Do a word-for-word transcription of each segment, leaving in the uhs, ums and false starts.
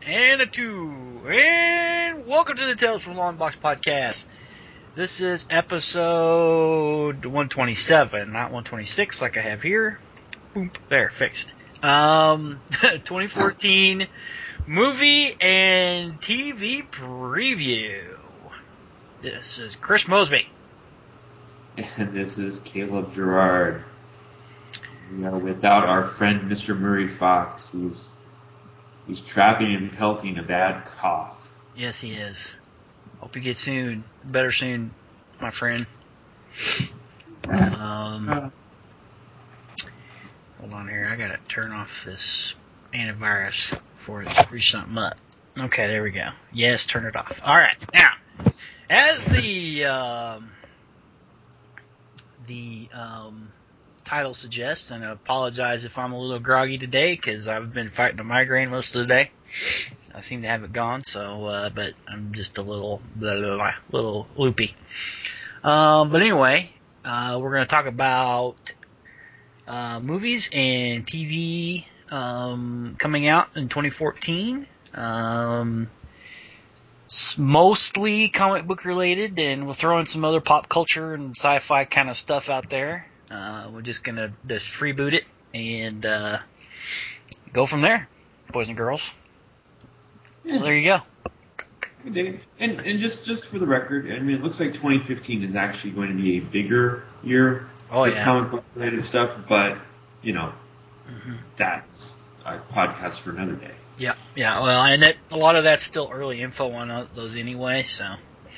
and a two, and welcome to the Tales from Long Box podcast. This is episode one twenty-seven, not one twenty-six like I have here. Boom, there, fixed. Um, twenty fourteen movie and T V preview. This is Chris Mosby. And this is Caleb Gerard. We are without our friend Mister Murray Fox. He's he's trapping and pelting a bad cough. Yes, he is. Hope you get soon. Better soon, my friend. Um, hold on here. I gotta turn off this antivirus before it screws something up. Okay, there we go. Yes, turn it off. All right, now, as the um, the um, title suggests, and I apologize if I'm a little groggy today because I've been fighting a migraine most of the day. I seem to have it gone, so uh, but I'm just a little blah, blah, blah, little loopy. Um, but anyway, uh, we're going to talk about uh, movies and T V um, coming out in twenty fourteen. Um, mostly comic book related, and we'll throw in some other pop culture and sci-fi kind of stuff out there. Uh, we're just going to just freeboot it and uh, go from there, boys and girls. So there you go. And, and just, just for the record, I mean, it looks like twenty fifteen is actually going to be a bigger year oh, for yeah. comic book related stuff, but, you know, Mm-hmm. that's a podcast for another day. Yeah, yeah. Well, and that, a lot of that's still early info on those anyway, so.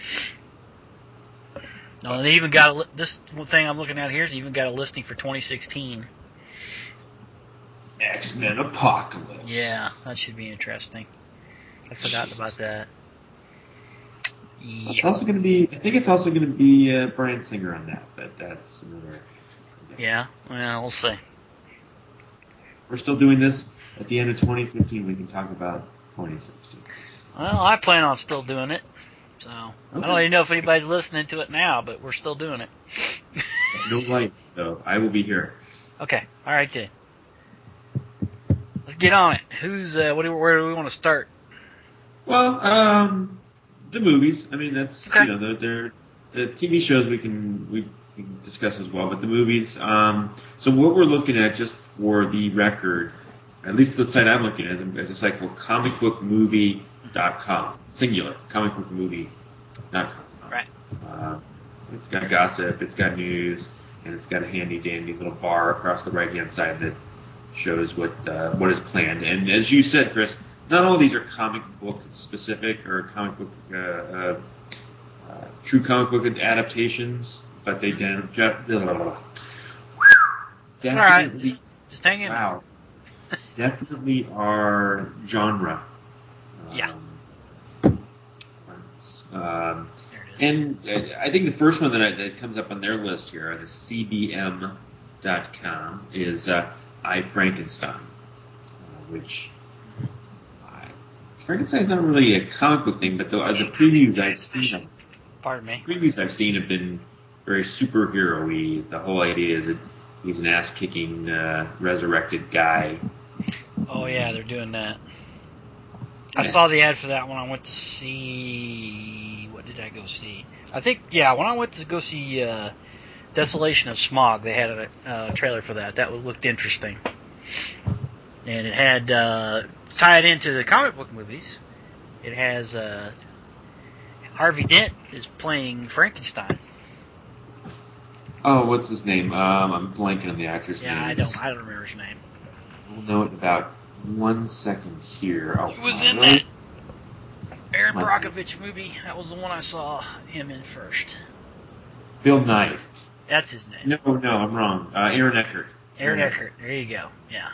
Oh, and they even got a, this thing I'm looking at here has even got a listing for twenty sixteen. X-Men Apocalypse. Yeah, that should be interesting. I forgot about that. Yeah. It's also going to be, I think it's also going to be uh, Bryan Singer on that, but that's another. Yeah, well, we'll see. We're still doing this at the end of twenty fifteen. We can talk about twenty sixteen. Well, I plan on still doing it. So okay. I don't even know if anybody's listening to it now, but we're still doing it. No light, so I will be here. Okay, all right then. Let's get on it. Who's uh, what? Do, where do we want to start? Well, um, the movies. I mean, that's okay. you know, they're, they're the T V shows we can we can discuss as well, but the movies. Um, so what we're looking at, just for the record, at least the site I'm looking at, is a site called comic book movie dot com, singular, comic book movie dot com. Right. Uh, it's got gossip, it's got news, and it's got a handy dandy little bar across the right hand side that shows what uh, what is planned. And as you said, Chris, not all of these are comic book specific or comic book uh, uh, uh, true comic book adaptations, but they de- de- That's all right. Just, just hang in. Wow, definitely are genre. Yeah. Um, um, and uh, I think the first one that, I, that comes up on their list here, the C B M dot com, is uh, I, Frankenstein, uh, which I, Frankenstein's not really a comic book thing, but the, uh, the previews I've seen, Pardon me. The previews I've seen have been very superhero-y. The whole idea is that he's an ass-kicking, uh, resurrected guy. Oh yeah, they're doing that. I saw the ad for that when I went to see. What did I go see? I think yeah, when I went to go see uh, Desolation of Smog, they had a uh, trailer for that. That looked interesting, and it had uh, tied into the comic book movies. It has uh, Harvey Dent is playing Frankenstein. Oh, what's his name? Um, I'm blanking on the actor's yeah, name. Yeah, I don't. I don't remember his name. We'll know it in about one second here. Oh, he was uh, in that Aaron Brockovich movie. That was the one I saw him in first. Bill Nye. That's his name. No, no, I'm wrong. Uh, Aaron Eckhart. Aaron, Aaron Eckhart. There you go. Yeah.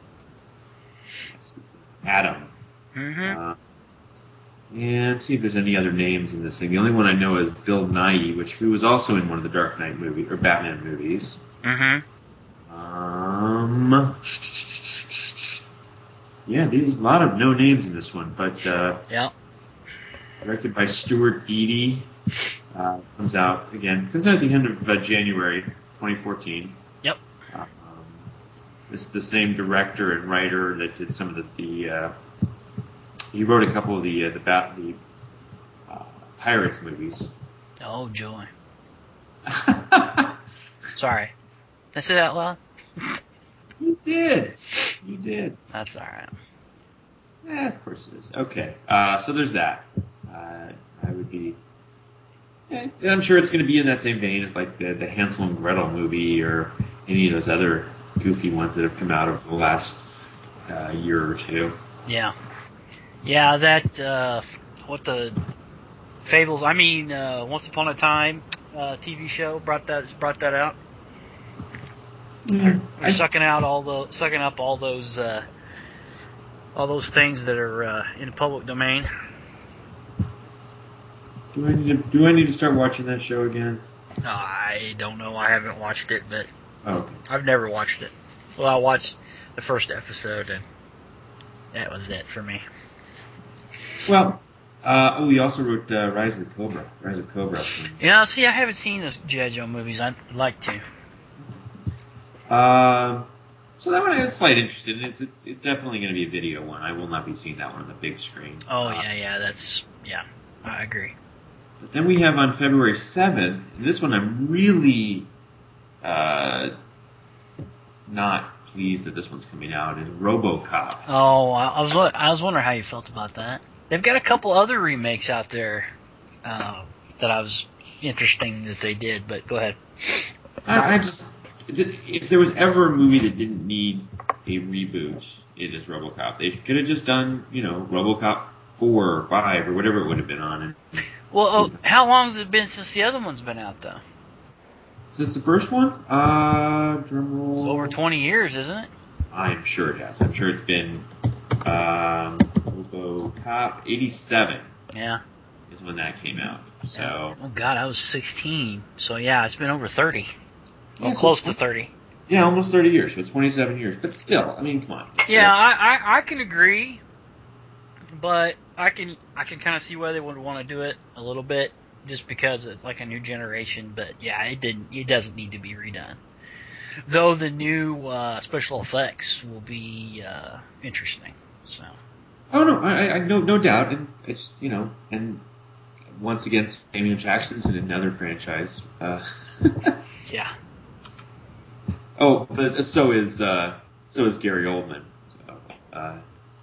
Adam. Mm-hmm. Uh, and let's see if there's any other names in this thing. The only one I know is Bill Nye, which who was also in one of the Dark Knight movies or Batman movies. Mm-hmm. Um. Yeah, there's a lot of no names in this one, but uh, yeah. Directed by Stuart Beattie. Uh, comes out again. Comes out at the end of uh, January twenty fourteen. Yep. Um, this is the same director and writer that did some of the, the uh, he wrote a couple of the uh, the bat the uh, Pirates movies. Oh joy! Sorry, did I say that loud? You did. You did. That's all right. Yeah, of course it is. Okay, uh, so there's that. Uh, I would be. Yeah, I'm sure it's going to be in that same vein as like the, the Hansel and Gretel movie or any of those other goofy ones that have come out over the last uh, year or two. Yeah, yeah. That uh, what the Fables? I mean, uh, Once Upon a Time uh, T V show brought that brought that out. Yeah, They're, they're I, sucking out all the sucking up all those uh, all those things that are uh, in the public domain. do I need to do I need to start watching that show again? I don't know. I haven't watched it, but Oh, okay. I've never watched it. Well, I watched the first episode, and that was it for me. Well, uh, oh, we also wrote uh, Rise of the Cobra. Rise of Cobra. From, Yeah, see, I haven't seen those G I. Joe movies. I'd like to. Um, so that one I have a slight interest in. It's, it's it's definitely going to be a video one. I will not be seeing that one on the big screen. Oh, uh, yeah, yeah, that's, yeah, I agree. But then we have on February seventh, and this one I'm really uh, not pleased that this one's coming out, is RoboCop. Oh, I I was I was wondering how you felt about that. They've got a couple other remakes out there uh, that I was interesting that they did, but go ahead. I, I just, if there was ever a movie that didn't need a reboot, it is RoboCop. They could have just done, you know, RoboCop four or five or whatever it would have been on. And, Well, oh, how long has it been since the other one's been out, though? Since the first one, uh, drum roll. It's over twenty years, isn't it? I'm sure it has. I'm sure it's been um, RoboCop eighty-seven. Yeah. Is when that came out. So. Yeah. Oh God, I was sixteen. So yeah, it's been over thirty. Well, Yeah, so close to thirty. Yeah, almost thirty years. So twenty-seven years. But still, I mean, come on. Yeah, I, I, I can agree, but I can I can kind of see why they would want to do it a little bit, just because it's like a new generation. But yeah, it didn't. It doesn't need to be redone. Though the new uh, special effects will be uh, interesting. So. Oh no, I, I no no doubt, and it's you know, and once again, Samuel Jackson's in another franchise. Uh, yeah. Oh, but so is uh, so is Gary Oldman, so, uh,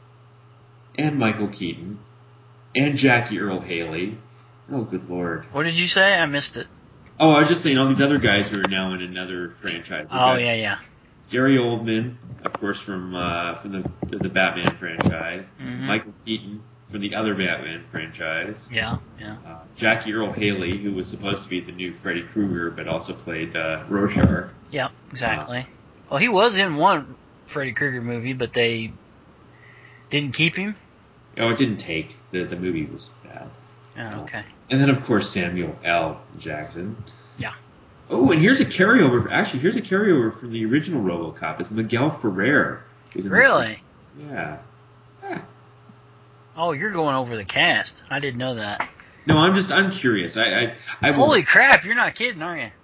and Michael Keaton, and Jackie Earle Haley. Oh, good lord! What did you say? I missed it. Oh, I was just saying all these other guys who are now in another franchise. We've Oh got yeah, yeah. Gary Oldman, of course, from uh, from the the Batman franchise. Mm-hmm. Michael Keaton from the other Batman franchise. Yeah, yeah. Uh, Jackie Earle Haley, who was supposed to be the new Freddy Krueger, but also played uh, Rorschach. Yep, exactly. Uh, well, he was in one Freddy Krueger movie, but they didn't keep him. Oh, it didn't take. The the movie was bad. Oh, okay. And then, of course, Samuel L. Jackson. Yeah. Oh, and here's a carryover. Actually, here's a carryover from the original RoboCop. It's Miguel Ferrer. Is in really? Yeah. yeah. Oh, you're going over the cast. I didn't know that. No, I'm just I'm curious. I I, I Holy crap! You're not kidding, are you?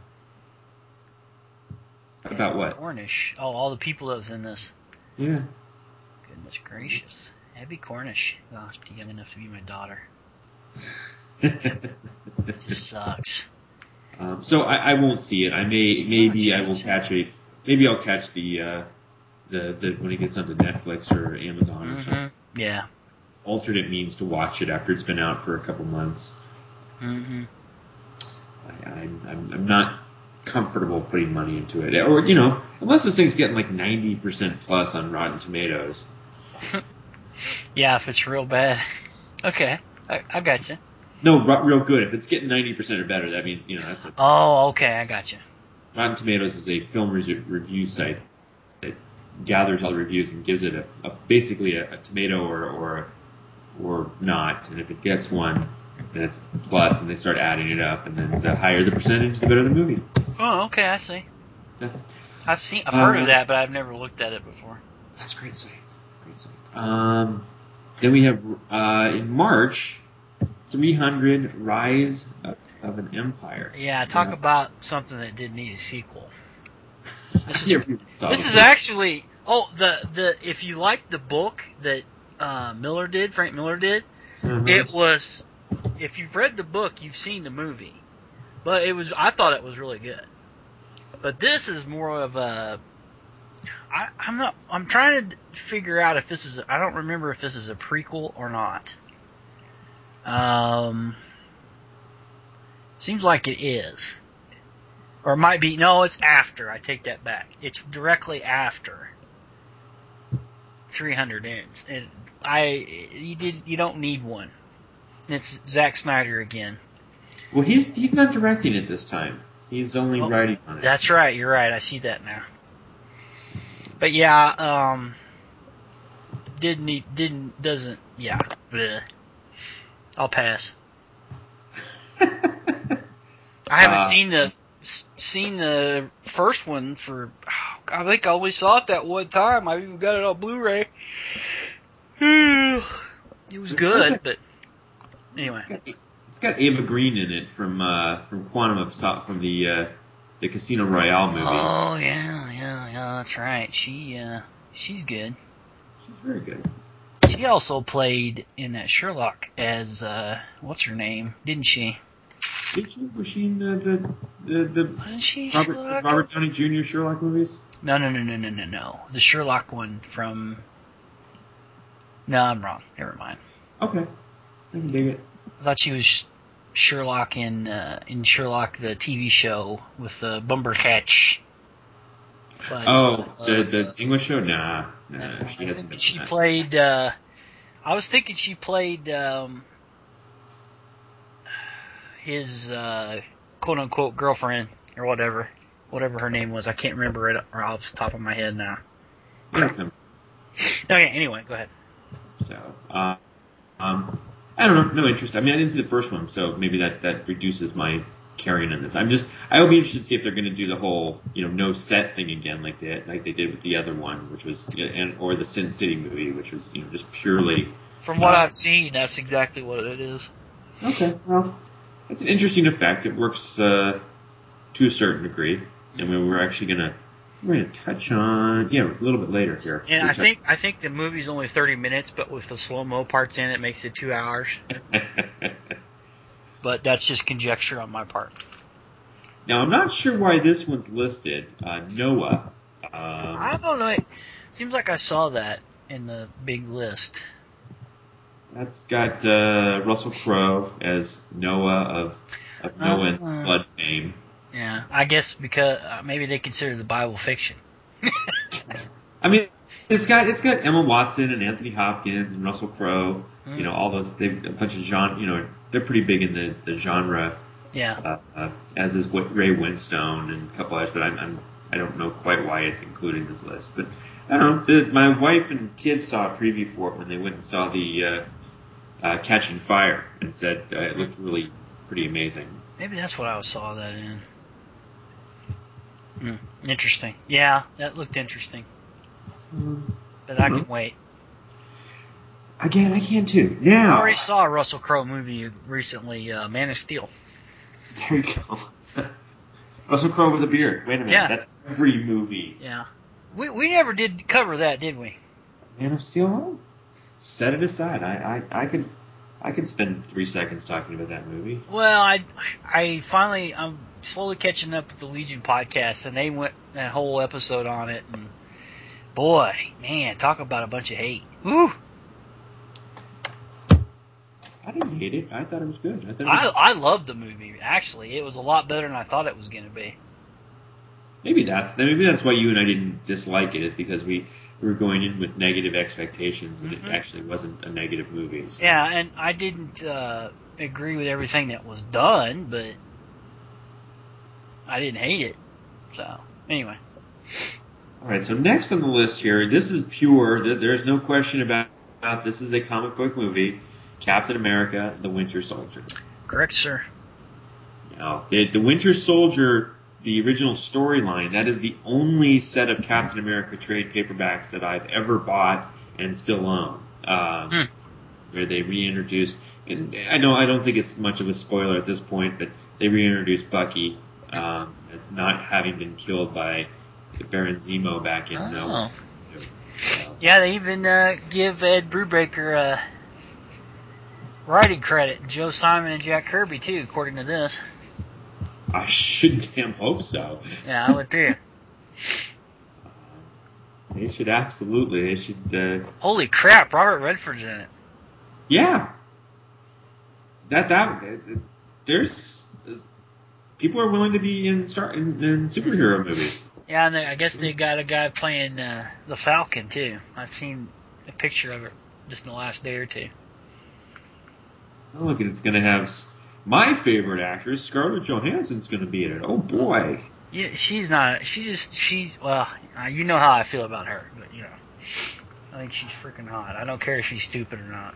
About Abby what? Cornish. Oh, all the people that was in this. Yeah. Goodness gracious. Abby Cornish. Oh, she's young enough to be my daughter. It just sucks. Um, so I, I won't see it. I may Sucks, maybe I will catch it. Maybe I'll catch the uh, the the when it gets onto Netflix or Amazon mm-hmm. or something. Yeah. Alternate means to watch it after it's been out for a couple months. Mm-hmm. I, I'm, I'm I'm not comfortable putting money into it, or you know, unless this thing's getting like ninety percent plus on Rotten Tomatoes. Yeah, if it's real bad. Okay, I, I got you. No, real good. If it's getting ninety percent or better, that means you know that's. A, oh, okay, I got you. Rotten Tomatoes is a film re- review site that gathers all the reviews and gives it a, a basically a, a tomato or or or not, and if it gets one, then it's plus, and they start adding it up, and then the higher the percentage, the better the movie. Oh, okay, I see. Yeah. I've seen, I've heard um, of that, but I've never looked at it before. That's a great site. Great site. Um, then we have uh, in March, three hundred Rise of, of an Empire. Yeah, talk yeah. about something that did need a sequel. This is, yeah, this is actually oh the the if you like the book that uh, Miller did, Frank Miller did. Mm-hmm. It was, if you've read the book, you've seen the movie. But it was, I thought it was really good. But this is more of a, I, I'm not, I'm trying to figure out if this is, I don't remember if this is a prequel or not. Um, seems like it is. Or it might be, no, it's after, I take that back. It's directly after three hundred ends. And I, you did, you don't need one. It's Zack Snyder again. Well, he's he's not directing it this time. He's only Oh, writing on it. That's right. You're right. I see that now. But yeah, um, didn't he, didn't doesn't yeah. Bleh. I'll pass. I haven't Uh, seen the seen the first one for. I think I only saw it that one time. I even got it on Blu-ray. It was good, but anyway. It's got, it's got Ava Green in it from uh, from Quantum of Solace, from the uh, the Casino Royale movie. Oh yeah, yeah, yeah. That's right. She uh, she's good. She's very good. She also played in that Sherlock as uh, what's her name? Didn't she? Did she, was she in the the the, the Wasn't she Robert, Sherlock? Robert Downey Junior Sherlock movies? No, no, no, no, no, no, no. The Sherlock one from. No, I'm wrong. Never mind. Okay, I can dig it. I thought she was Sherlock in uh, in Sherlock the T V show with the Bumbercatch. But, oh, uh, the the English show? Nah, nah. no, she I hasn't think been she in that. played. Uh, I was thinking she played um, his uh, quote unquote girlfriend or whatever, whatever her name was. I can't remember it off the top of my head now. Here it comes. Okay, anyway, go ahead. So, uh, um, I don't know, no interest. I mean, I didn't see the first one, so maybe that, that reduces my carrying on this. I'm just, I will be interested to see if they're going to do the whole, you know, no set thing again, like they like they did with the other one, which was, and or the Sin City movie, which was, you know, just purely. From what uh, I've seen, that's exactly what it is. Okay, well, it's an interesting effect. It works uh, to a certain degree, and we were actually gonna we're gonna touch on yeah a little bit later here. And We'll I touch- think I think the movie's only thirty minutes, but with the slow mo parts in it, makes it two hours. But that's just conjecture on my part. Now, I'm not sure why this one's listed. Uh, Noah. Um, I don't know. It seems like I saw that in the big list. that's got uh, Russell Crowe as Noah of, of Noah and Uh, Blood fame. Yeah, I guess because uh, maybe they consider the Bible fiction. I mean, it's got it's got Emma Watson and Anthony Hopkins and Russell Crowe. Mm. You know, all those. They've a bunch of genre. You know, they're pretty big in the, the genre. Yeah. Uh, uh, as is Ray Winstone and a couple others, but I'm, I'm I don't know quite why it's included in this list. But I don't know. The, my wife and kids saw a preview for it when they went and saw the uh, uh, Catching Fire and said uh, it looked really pretty amazing. Maybe that's what I saw that in. Mm, interesting. Yeah, that looked interesting. Um, But I can wait. Again, I can too. Now, I already saw a Russell Crowe movie recently, uh, Man of Steel. there you go. Russell Crowe with a beard. Wait a minute, Yeah. that's every movie. Yeah. We we never did cover that, did we? Man of Steel. Set it aside. I, I, I could I could spend three seconds talking about that movie. Well, I I finally I'm slowly catching up with the Legion podcast, and they went that whole episode on it, and boy, man, talk about a bunch of hate. Woo! I didn't hate it. I thought it was good. I thought it I was, I loved the movie. Actually, it was a lot better than I thought it was going to be. maybe that's maybe that's why you and I didn't dislike it, is because we, we were going in with negative expectations, and Mm-hmm. it actually wasn't a negative movie. So. Yeah, and I didn't uh, agree with everything that was done, but I didn't hate it. So anyway, All right. So next on the list here, this is pure. There's no question about, about this is a comic book movie. Captain America: The Winter Soldier. correct, sir. Now, it, the Winter Soldier, the original storyline, that is the only set of Captain America trade paperbacks that I've ever bought and still own. Um, Hmm. Where they reintroduced, and I know I don't think it's much of a spoiler at this point, but they reintroduced Bucky um, as not having been killed by Baron Zemo back in. Oh. Uh, So. Yeah, they even uh, give Ed Brubaker uh, writing credit. Joe Simon and Jack Kirby, too, according to this. I should damn hope so. Yeah, I would too. They should absolutely. They should. Uh, Holy crap, Robert Redford's in it. Yeah. That that there's people are willing to be in star in, in superhero movies. Yeah, and they, I guess they got a guy playing uh, the Falcon too. I've seen a picture of it just in the last day or two. Oh, look, it's going to have my favorite actress, Scarlett Johansson's going to be in it. Oh boy. Yeah, she's not. She's just. She's well. Uh, you know how I feel about her, but you know, I think she's freaking hot. I don't care if she's stupid or not.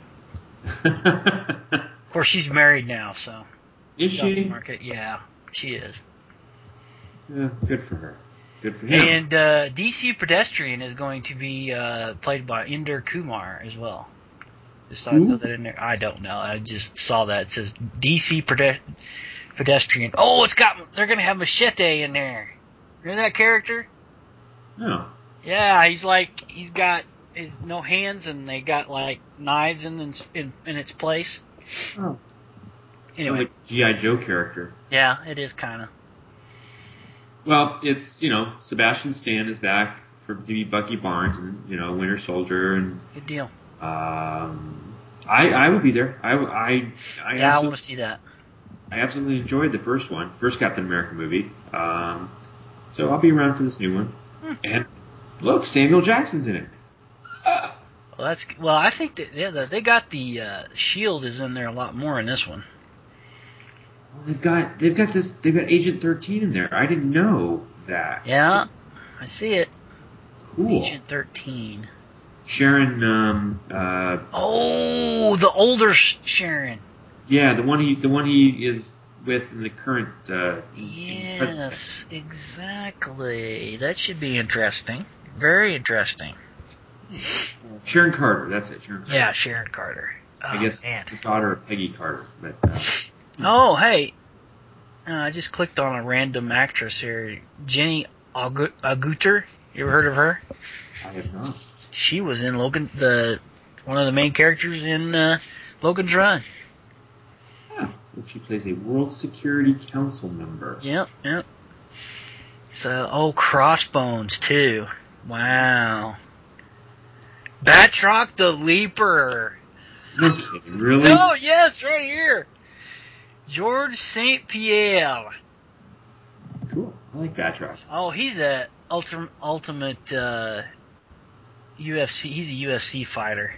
Of course, she's married now, so. Is she? Market. Yeah, she is. Yeah, good for her. Good for him. And uh, D C Pedestrian is going to be uh, played by Inder Kumar as well. Just thought I'd throw that in there. I don't know. I just saw that. It says D C Pede- Pedestrian. Oh, it's got. They're going to have Machete in there. You know that character? No. Yeah, he's like he's got his no hands, and they got like knives in in, in its place. Oh. Anyway, like a G I. Joe character. Yeah, it is kind of. Well, it's you know Sebastian Stan is back for to be Bucky Barnes and you know Winter Soldier and Good deal. Um, I I would be there. I I I yeah, I want to see that. I absolutely enjoyed the first one, first Captain America movie. Um, so I'll be around for this new one. Hmm. And look, Samuel Jackson's in it. Uh, Well, that's well. I think that yeah, they got the uh, Shield is in there a lot more in this one. well, they've got they've got this they've got Agent thirteen in there. I didn't know that. Yeah, I see it. Cool. Agent thirteen. Sharon. Um, uh, oh, the older Sharon. Yeah, the one he the one he is with in the current. Uh, yes, in exactly. That should be interesting. Very interesting. Sharon Carter. That's it. Sharon Carter. Yeah, Sharon Carter. Oh, I guess man. the daughter of Peggy Carter. But, uh, oh, hey. Uh, I just clicked on a random actress here. Jenny Agutter. You ever heard of her? I have not. She was in Logan, the one of the main characters in uh, Logan's Run. Oh, she plays a World Security Council member. Yep, yep. So, oh, Crossbones, too. Wow. Batroc the Leaper. No kidding, really? No, yes, right here. George Saint Pierre. Cool. I like Batroc. Oh, he's a ultimate, ultimate uh, U F C. He's a U F C fighter.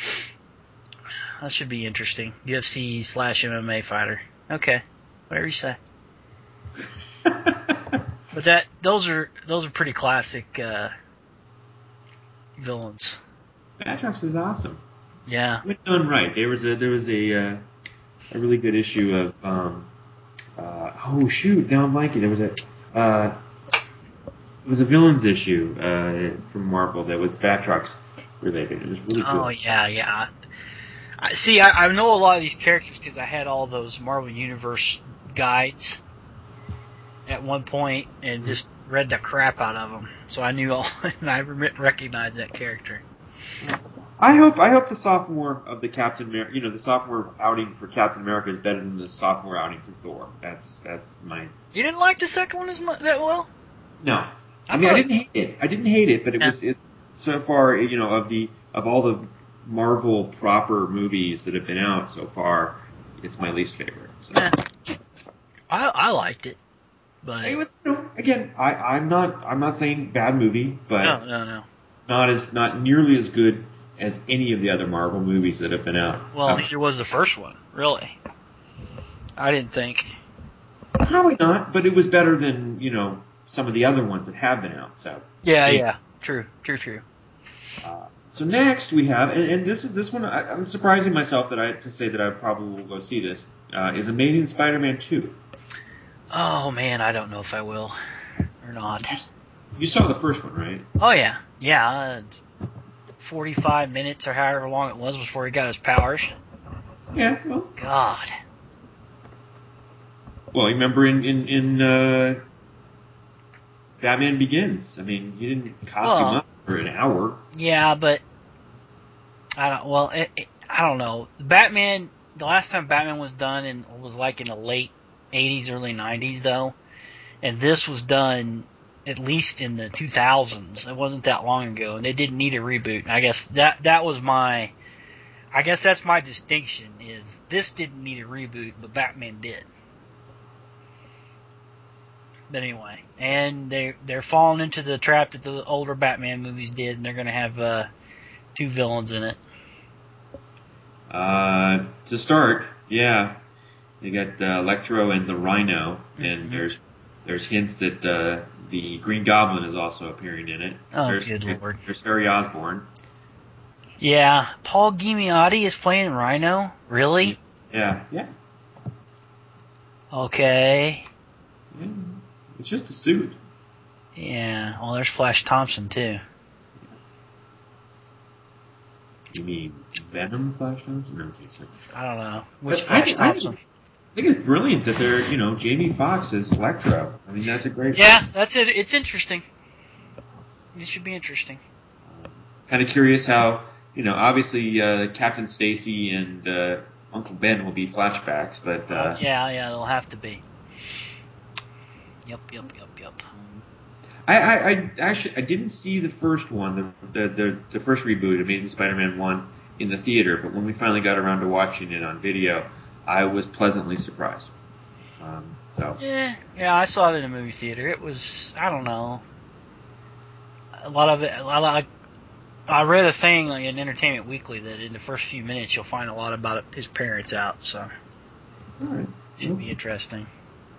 That should be interesting. U F C slash M M A fighter. Okay, whatever you say. But that those are those are pretty classic uh, villains. Batroc is awesome. Yeah. When done right, there was a there was a uh, a really good issue of um, uh, oh shoot now I'm blanking. There was a uh, it was a villains issue uh, from Marvel that was Batroc's related. It was really good. Oh yeah, yeah. I, see, I, I know a lot of these characters because I had all those Marvel Universe guides at one point and just read the crap out of them. So I knew all, and I re- recognized that character. I hope I hope the sophomore of the Captain America, you know, the sophomore outing for Captain America is better than the sophomore outing for Thor. That's that's my. You didn't like the second one as much that well? No, I, I mean I thought- didn't hate it. I didn't hate it, but it Yeah. was it so far. You know, of the of all the Marvel proper movies that have been out so far, it's my least favorite. So. Yeah. I I liked it, but It was, you know, again, I, I'm not I'm not saying bad movie, but no, no, no. not as not nearly as good as any of the other Marvel movies that have been out. Well, Um, neither was the first one, really. I didn't think. Probably not, but it was better than you know some of the other ones that have been out. So Yeah, It- yeah. True, true, true. Uh, so next we have, and, and this is this one I, I'm surprising myself that I to say that I probably will go see this uh, is Amazing Spider-Man two. Oh man, I don't know if I will or not. You, you saw the first one, right? Oh yeah, yeah. Uh, Forty-five minutes or however long it was before he got his powers. Yeah. Well, God. well, you remember in in, in uh, Batman Begins? I mean, he didn't costume Well, up. for an hour. Yeah, but I don't. Well, it, it, I don't know. Batman. The last time Batman was done and was like in the late eighties, early nineties, though, and this was done at least in the two thousands. It wasn't that long ago, and they didn't need a reboot. I guess that that was my. I guess that's my distinction. Is this didn't need a reboot, but Batman did. But anyway, and they they're falling into the trap that the older Batman movies did, and they're going to have uh, two villains in it. Uh, to start, yeah, you got uh, Electro and the Rhino, and Mm-hmm. there's there's hints that uh, the Green Goblin is also appearing in it. Oh, there's, good lord! There's Harry Osborn. Yeah, Paul Giamatti is playing Rhino. Really? Yeah, yeah. Okay. yeah. It's just a suit. Yeah. Well, there's Flash Thompson too. You mean Venom Flash Thompson? No, okay, sorry. I don't know which But Flash I, Thompson. I think it's brilliant that they're, you know, Jamie Foxx is Electro. I mean, that's a great. Yeah, that's it. It's interesting. It should be interesting. Um, kind of curious how, you know, obviously uh, Captain Stacy and uh, Uncle Ben will be flashbacks, but. Uh, oh, yeah, yeah, they'll have to be. Yep, yep, yep, yep. I, I, I actually I didn't see the first one, the the, the, the first reboot, Amazing Spider-Man one, in the theater, but when we finally got around to watching it on video, I was pleasantly surprised. Um, so. Yeah, yeah, I saw it in a movie theater. It was, I don't know, a lot of it. A lot of, I read a thing in Entertainment Weekly that in the first few minutes you'll find a lot about his parents out, so All right. should Well, be interesting.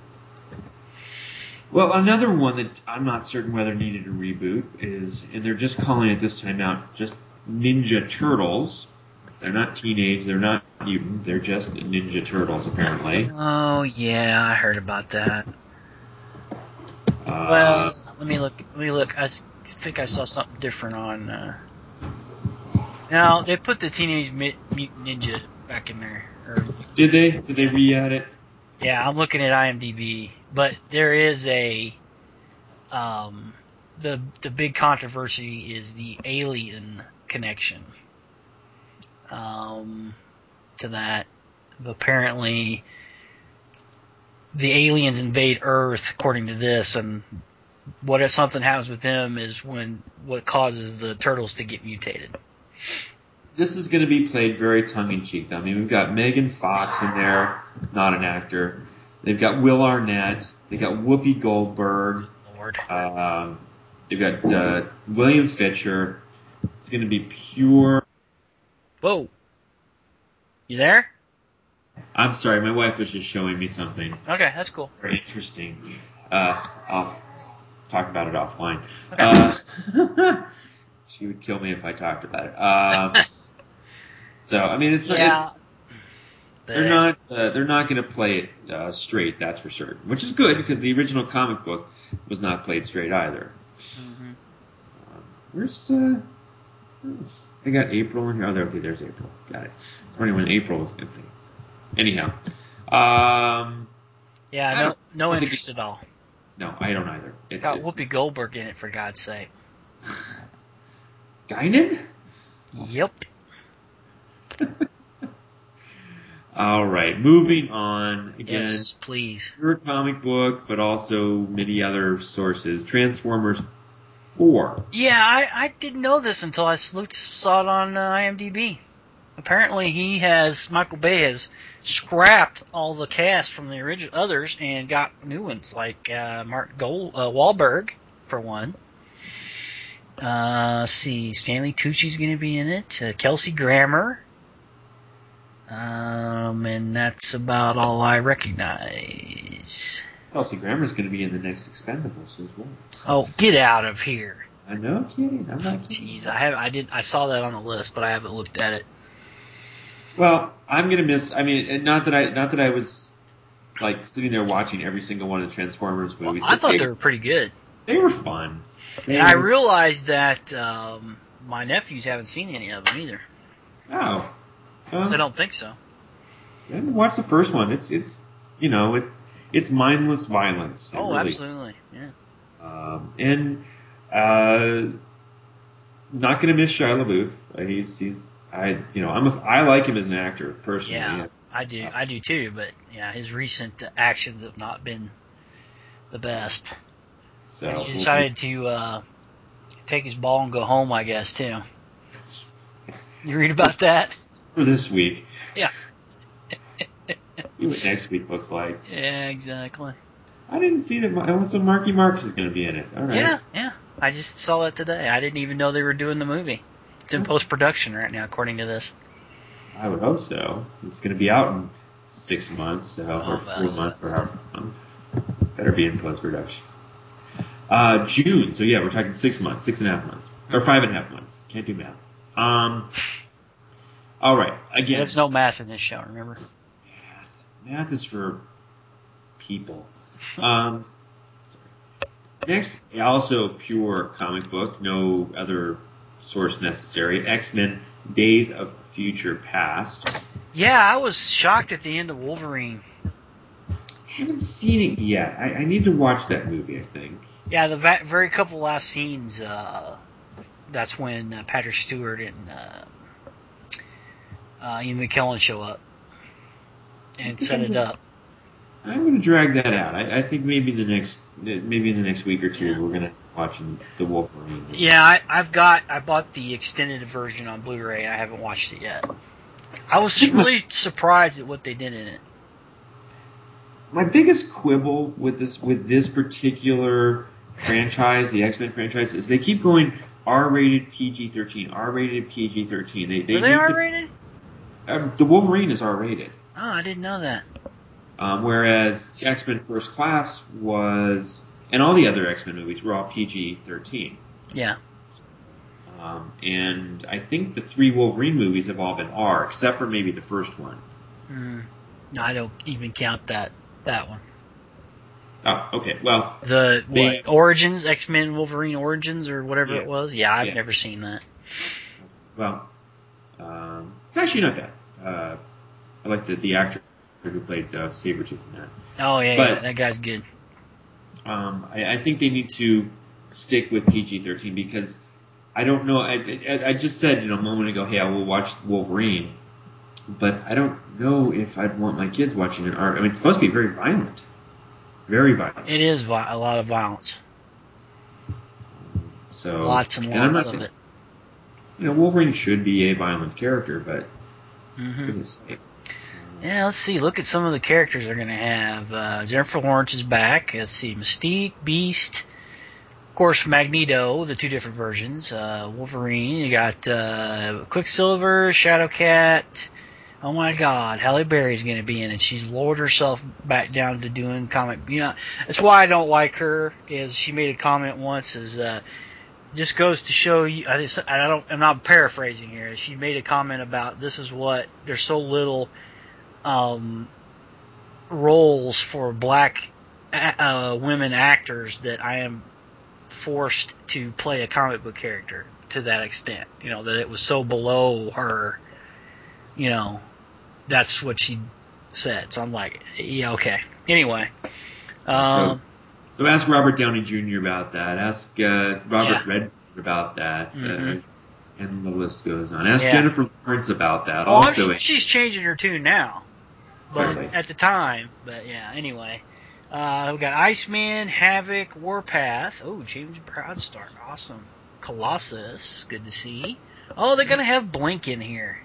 Well, another one that I'm not certain whether needed a reboot is, and they're just calling it this time out, just Ninja Turtles. They're not teenage, they're not mutant, they're just Ninja Turtles, apparently. Oh yeah, I heard about that. Uh, Well, let me look. Let me look. I s- think I saw something different on. Uh... Now they put the Teenage Mut- Mutant Ninja back in there. Or, did they? Did they re-add it? yeah, I'm looking at IMDb, but there is a. Um, the the big controversy is the alien connection. Um, to that, apparently, the aliens invade Earth, according to this, and what if something happens with them is when what causes the turtles to get mutated. This is going to be played very tongue-in-cheek. I mean, we've got Megan Fox in there, not an actor. They've got Will Arnett. They've got Whoopi Goldberg. Lord. Um, they've got uh, William Fisher. It's going to be pure. Whoa. You there? I'm sorry, my wife was just showing me something Okay, that's cool. very interesting. Uh, I'll talk about it offline. Okay. Uh, she would kill me if I talked about it. Um, so, I mean, it's not. Yeah. It's, they're not. Uh, they're not going to play it uh, straight. That's for certain. Which is good because the original comic book was not played straight either. Mm-hmm. Um, where's? Uh, I got April in here. Oh, there. Okay, there's April. Got it. twenty-one April was going to play. Anyhow. Um, Yeah, I no, don't- no I don't think interest at all. no, I don't either. It's, Got it's Whoopi Goldberg in it, for God's sake. Guinan? Yep. All right, moving on. Again, Yes, please. your comic book, but also many other sources. Transformers four. Yeah, I, I didn't know this until I looked, saw it on uh, IMDb. Apparently, he has Michael Bay has scrapped all the cast from the original others and got new ones like uh, Mark Gold, uh, Wahlberg for one. Uh, let's see, Stanley Tucci's going to be in it. Uh, Kelsey Grammer. Um, and that's about all I recognize. Kelsey Grammer's going to be in the next Expendables as well. Oh, get out of here! I'm not kidding. I'm not kidding. Jeez, I have I did I saw that on the list, but I haven't looked at it. Well, I'm going to miss. I mean, and not that I not that I was like sitting there watching every single one of the Transformers movies. Well, I but thought they, they were pretty good. they were fun. They And I were, realized that um, my nephews haven't seen any of them either. oh, well, So I don't think so. and watch the first one. It's it's you know it it's mindless violence. It Oh, really, absolutely. Yeah. um, and uh, not going to miss Shia LaBeouf. Uh, he's he's I you know I'm a, I like him as an actor personally. Yeah, I do. Uh, I do too. But yeah, his recent actions have not been the best. So And he we'll- decided to uh, take his ball and go home, I guess, too. You read about that? for this week. Yeah. See what next week looks like. Yeah, exactly. I didn't see that. Also, Marky Mark is going to be in it. All right. Yeah, yeah. I just saw that today. I didn't even know they were doing the movie. It's in post-production right now, according to this. I would hope so. It's going to be out in six months, so, Oh, or well, four yeah. months, or however long. Better be in post-production. Uh, June. So yeah, we're talking six months, six and a half months, or five and a half months. Can't do math. Um. All right. Again, There's no math in this show, remember? math is for people. Um. Next, also pure comic book, no other source necessary. X-Men: Days of Future Past. Yeah, I was shocked at the end of Wolverine. I haven't seen it yet. I, I need to watch that movie, I think. Yeah, the va- very couple last scenes, uh, that's when uh, Patrick Stewart and uh, uh, Ian McKellen show up and set it up. I'm going to drag that out. I, I think maybe the next, maybe in the next week or two, Yeah. we're going to watch the Wolverine. Yeah, I, I've got, I bought the extended version on Blu-ray. I haven't watched it yet. I was really surprised at what they did in it. My biggest quibble with this with this particular franchise, the X-Men franchise, is they keep going R-rated, P G thirteen, R-rated, P G thirteen. They they Are they need to- R-rated? Um, the Wolverine is R-rated, Oh, I didn't know that. um, whereas X-Men First Class was, and all the other X-Men movies were all P G thirteen. Yeah. Um, and I think the three Wolverine movies have all been R, except for maybe the first one. Mm. No, I don't even count that that one. Oh, okay. Well, The what they, Origins, X-Men Wolverine Origins, or whatever Yeah. it was. Yeah, I've Yeah. never seen that. well, um, it's actually not bad. Uh, I like the, the actor who played uh, Sabretooth in that. Oh yeah, But- yeah, that guy's good. Um, I, I think they need to stick with P G thirteen because I don't know. I, I, I just said you know a moment ago, hey, I will watch Wolverine, but I don't know if I'd want my kids watching it. I mean, it's supposed to be very violent, very violent. It is vi- a lot of violence, So lots and I'm lots not- of it. You know, Wolverine should be a violent character, but hmm goodness sake. Yeah, let's see. Look at some of the characters they're going to have. Uh, Jennifer Lawrence is back. Let's see. Mystique, Beast, of course, Magneto, the two different versions. Uh, Wolverine, you got uh, Quicksilver, Shadowcat. Oh my God, Halle Berry's going to be in it. She's lowered herself back down to doing comic. You know, that's why I don't like her. Is she made a comment once? Is uh, just goes to show you. I, just, I don't. I'm not paraphrasing here. She made a comment about this is what there's so little um, roles for black uh, women actors that I am forced to play a comic book character to that extent. You know, that it was so below her, you know, that's what she said. So I'm like, yeah, okay. Anyway. Um, so, so ask Robert Downey Junior about that. Ask uh, Robert Yeah. Redford about that. Mhm. Uh, and the list goes on. Ask Yeah. Jennifer Lawrence about that. well, I'm also, sure she's changing her tune now. But Clearly. at the time, but yeah, anyway. Uh, we got Iceman, Havoc, Warpath. Oh, James Proudstar. Awesome. Colossus. Good to see. Oh, they're going to have Blink in here.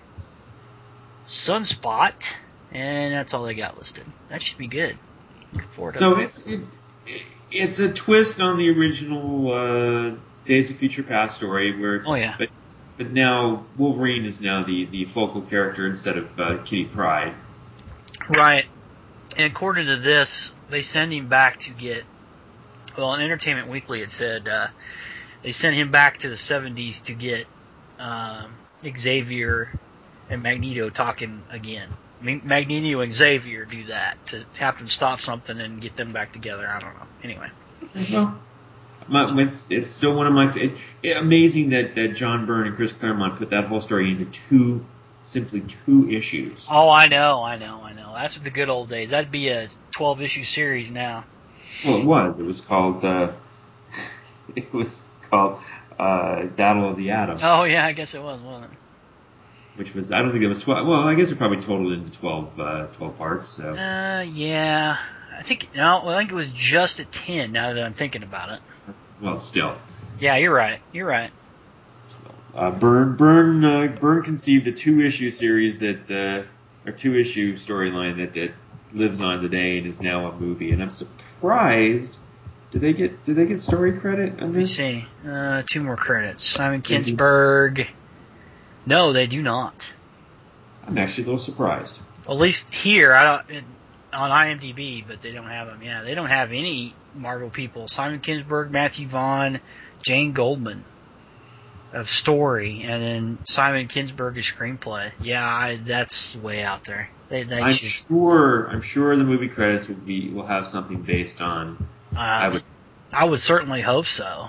Sunspot. And that's all they got listed. That should be good. Looking forward to so it. it's it, it's a twist on the original uh, Days of Future Past story, where Oh, yeah. but but now Wolverine is now the, the focal character instead of uh, Kitty Pryde. Right. And according to this, they send him back to get. Well, in Entertainment Weekly, it said uh, they sent him back to the seventies to get um, Xavier and Magneto talking again. I mean, Magneto and Xavier do that to have them stop something and get them back together. I don't know. Anyway. Well, my, it's, it's still one of my. It, it, amazing that, that John Byrne and Chris Claremont put that whole story into two, simply two issues. Oh, I know, I know, I know. That's the good old days. That'd be a twelve issue series now. Well, it was. It was called. Uh, it was called uh, Battle of the Atom. Oh yeah, I guess it was, wasn't it? Which was, I don't think it was twelve. Well, I guess it probably totaled into twelve, uh, twelve parts. So. Uh, yeah. I think no. I think it was just at ten. Now that I'm thinking about it. Well, still. Yeah, you're right. You're right. Uh, Byrne, Byrne, uh, Byrne conceived a two-issue series that, uh, or two-issue storyline that, that lives on today and is now a movie. And I'm surprised. Do they get do they get story credit on Let me this? see. Uh, two more credits. Simon Kinberg. No, they do not. I'm actually a little surprised. Well, at least here, I don't it, on IMDb, but they don't have them. Yeah, they don't have any Marvel people. Simon Kinberg, Matthew Vaughn, Jane Goldman of story, and then Simon Kinberg is screenplay. Yeah, I, that's way out there. They, they I'm should, sure. I'm sure the movie credits will be will have something based on. Uh, I would. I would certainly hope so.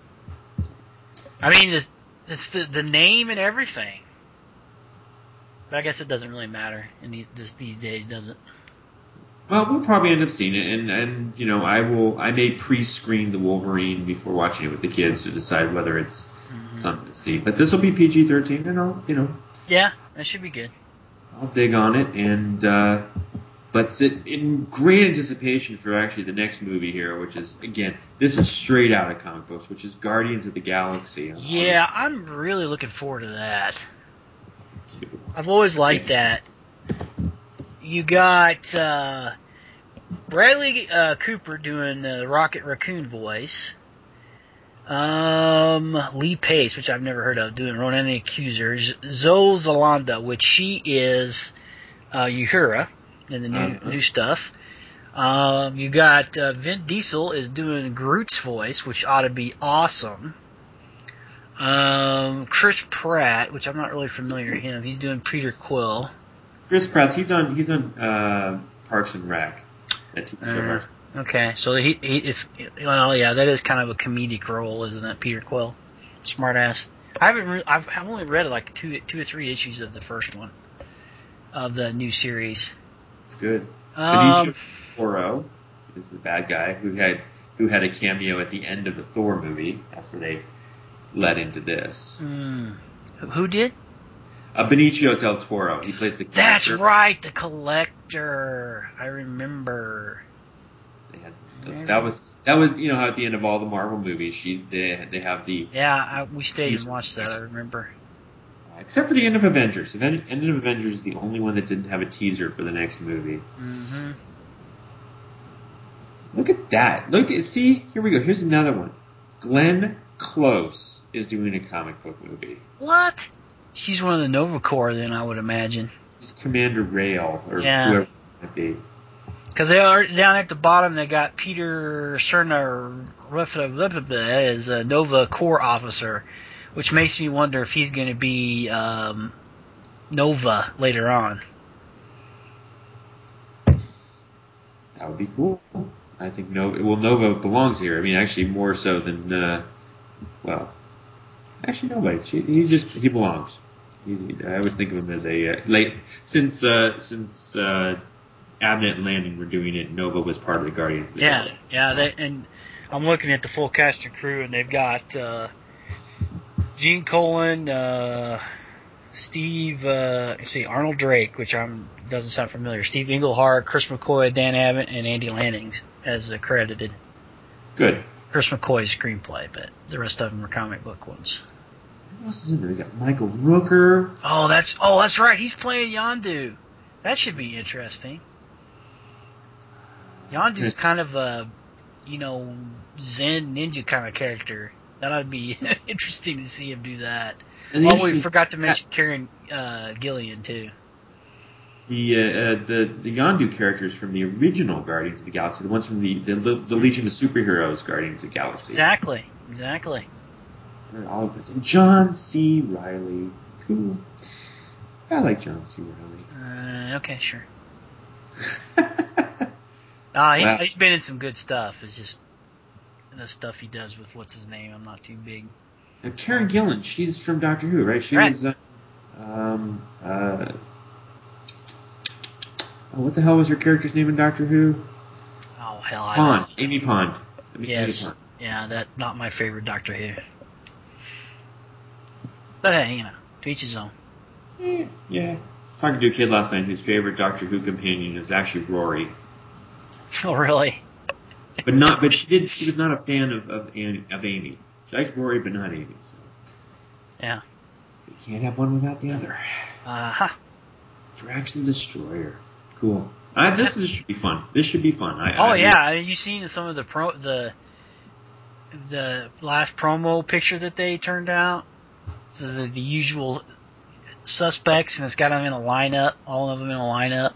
I mean, it's, it's the the name and everything. But I guess it doesn't really matter in these this, these days, does it? Well, we'll probably end up seeing it, and, and you know, I will. I may pre-screen the Wolverine before watching it with the kids to decide whether it's mm-hmm. something to see. But this will be P G thirteen, and I'll, you know. Yeah, that should be good. I'll dig on it, and uh, but sit in great anticipation for actually the next movie here, which is again, this is straight out of comic books, which is Guardians of the Galaxy. Yeah, I'm really looking forward to that. I've always liked that. You got uh, Bradley uh, Cooper doing the uh, Rocket Raccoon voice. Um, Lee Pace, which I've never heard of, doing Ronan the Accuser. Zoe Zalanda, which she is uh, Uhura in the new uh-huh. new stuff. Um, you got uh, Vin Diesel is doing Groot's voice, which ought to be awesome. Um, Chris Pratt, which I'm not really familiar with him, he's doing Peter Quill. Chris Pratt, he's on he's on uh, Parks and Rec. That T V show. Uh, okay, so he he it's well yeah, that is kind of a comedic role, isn't it, Peter Quill? Smart ass. I haven't re- I've I've only read like two two or three issues of the first one of the new series. It's good. Um, Benicio Toro is the bad guy who had who had a cameo at the end of the Thor movie. That's where they led into this. Mm. Who did? Uh, Benicio del Toro. He plays the collector. That's right, the collector. I remember. They had, that was that was you know how at the end of all the Marvel movies, she they they have the yeah I, we stayed and watched that. I remember. Except for the end of Avengers. The end of Avengers is the only one that didn't have a teaser for the next movie. Mm-hmm. Look at that. Look at see, here we go. Here's another one. Glenn Close is doing a comic book movie. What? She's one of the Nova Corps, then, I would imagine. She's Commander Rail, or yeah. whoever it might be. Because they are down at the bottom, they got Peter Cerna as a Nova Corps officer, which makes me wonder if he's going to be um, Nova later on. That would be cool. I think Nova, well, Nova belongs here. I mean, actually, more so than, uh, well, actually, nobody. She, he just he belongs. He's, I always think of him as a uh, late since uh, since uh, Abnett and Landing were doing it. Nova was part of the Guardians. Of the yeah, Galaxy. yeah. They, and I'm looking at the full cast and crew, and they've got uh, Gene Colan, uh, Steve, uh, let's see, Arnold Drake, which I'm doesn't sound familiar. Steve Englehart, Chris McCoy, Dan Abbott, and Andy Lannings as accredited. Good. Chris McCoy's screenplay, but the rest of them are comic book ones. Who else is in there? We got Michael Rooker. Oh, that's oh, that's right. He's playing Yondu. That should be interesting. Yondu's kind of a, you know, Zen ninja kind of character. That ought to be interesting to see him do that. Oh, we forgot to mention Karen uh, Gillian too. The uh, uh, the the Yondu characters from the original Guardians of the Galaxy, the ones from the the, the Legion of Superheroes Guardians of the Galaxy. Exactly, exactly. They're all of this. And John C. Reilly, cool. I like John C. Reilly. Uh, okay, sure. uh, he's wow. he's been in some good stuff. It's just the stuff he does with what's his name. I'm not too big. Now, Karen Gillan, she's from Doctor Who, right? She right. was. Uh, um. Uh. Oh, what the hell was her character's name in Doctor Who? Oh hell, I Pond. Amy Pond. I mean, yes. Amy Pond. Yeah, that not my favorite Doctor Who. But hey, you know, to each his own. Yeah, yeah. I was talking to a kid last night whose favorite Doctor Who companion is actually Rory. Oh, really? But not. But she did. She was not a fan of of, Annie, of Amy. She liked Rory, but not Amy. So Yeah. you can't have one without the other. Uh huh. Drax the Destroyer. Cool. Uh, this is, should be fun. This should be fun. I, Oh I yeah, I mean, you seen some of the pro the the last promo picture that they turned out? This is the usual suspects, and it's got them in a lineup, all of them in a lineup.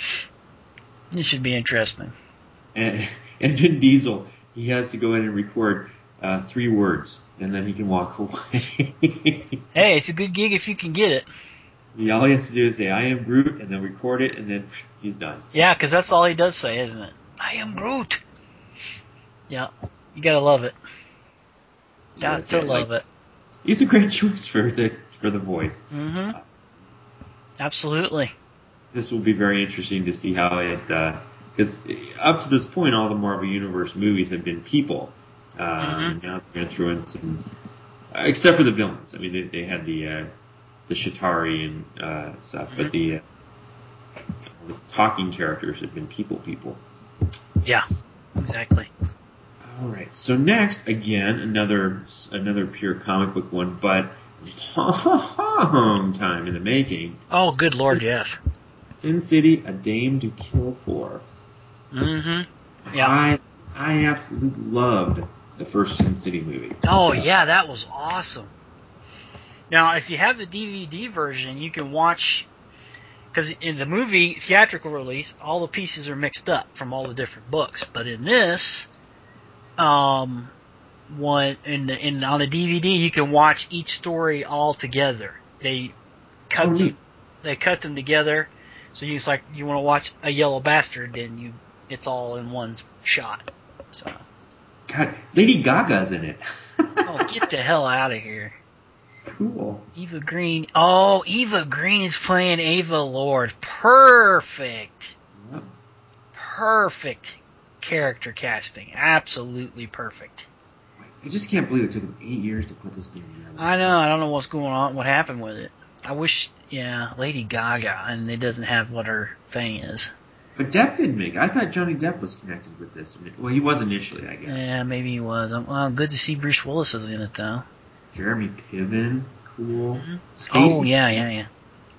It should be interesting. And, and Vin Diesel, he has to go in and record uh, three words, and then he can walk away. Hey, it's a good gig if you can get it. He, all he has to do is say, I am Groot, and then record it, and then psh, he's done. Yeah, because that's all he does say, isn't it? I am Groot. Yeah, you gotta love it. Got That's to it. love Like, it. he's a great choice for the for the voice. Mm-hmm. Uh, Absolutely. This will be very interesting to see how it, because uh, up to this point, all the Marvel Universe movies have been people, um, mm-hmm. and now they're going to throw in some, uh, except for the villains. I mean, they, they had the uh, the Chitauri and uh, stuff, mm-hmm. but the, uh, the talking characters have been people, people. Yeah, exactly. All right. So next, again, another another pure comic book one, but long time in the making. Oh, good Lord, yes. Sin City: A Dame to Kill For. Mm-hmm. Yeah. I I absolutely loved the first Sin City movie. Oh yeah, that was awesome. Now, if you have the D V D version, you can watch, because in the movie theatrical release, all the pieces are mixed up from all the different books. But in this, um, one in the in on the D V D, you can watch each story all together. They cut oh, them. Neat. They cut them together. So you just like you want to watch A Yellow Bastard, then you it's all in one shot. So. God, Lady Gaga's in it. Oh, get the hell out of here. Cool. Eva Green. Oh, Eva Green is playing Ava Lord. Perfect. Yep. Perfect character casting. Absolutely perfect. I just can't believe it took them eight years to put this thing together. I know. I don't know what's going on. What happened with it? I wish, yeah, Lady Gaga, and it doesn't have what her thing is. But Depp didn't make it. I thought Johnny Depp was connected with this. Well, he was initially, I guess. Yeah, maybe he was. Well, good to see Bruce Willis is in it, though. Jeremy Piven, cool. Mm-hmm. Stacey, oh, yeah, yeah, yeah.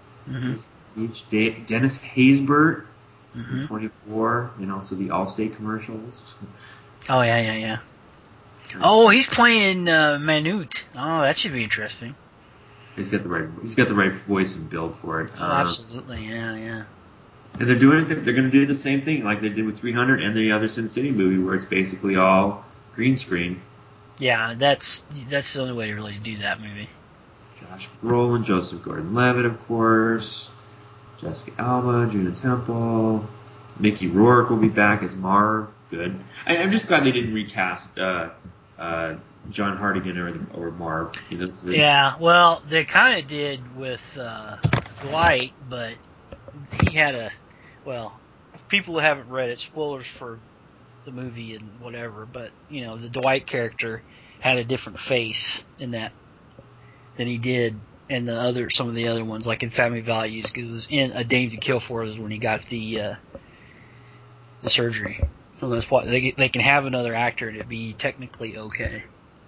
Mm-hmm. Dennis Haysbert, mm-hmm. twenty-four, and also the Allstate commercials. Oh, yeah, yeah, yeah. Oh, he's playing uh, Manute. Oh, that should be interesting. He's got the right. He's got the right voice and build for it. Oh, uh, absolutely, yeah, yeah. And they're doing. They're going to do the same thing like they did with three hundred and the other Sin City movie, where it's basically all green screen. Yeah, that's that's the only way to really do that movie. Josh Brolin, Joseph Gordon-Levitt, of course, Jessica Alba, Juno Temple, Mickey Rourke will be back as Marv. Good. I, I'm just glad they didn't recast uh, uh, John Hartigan or, the, or Marv. You know, the, yeah, well, they kind of did with uh, Dwight, but he had a, well, if people who haven't read it, spoilers for the movie and whatever, but, you know, the Dwight character had a different face in that than he did in the other, some of the other ones, like in Family Values, because it was in A Dame to Kill For is when he got the, uh, the surgery. So that's why they, they can have another actor to be technically okay.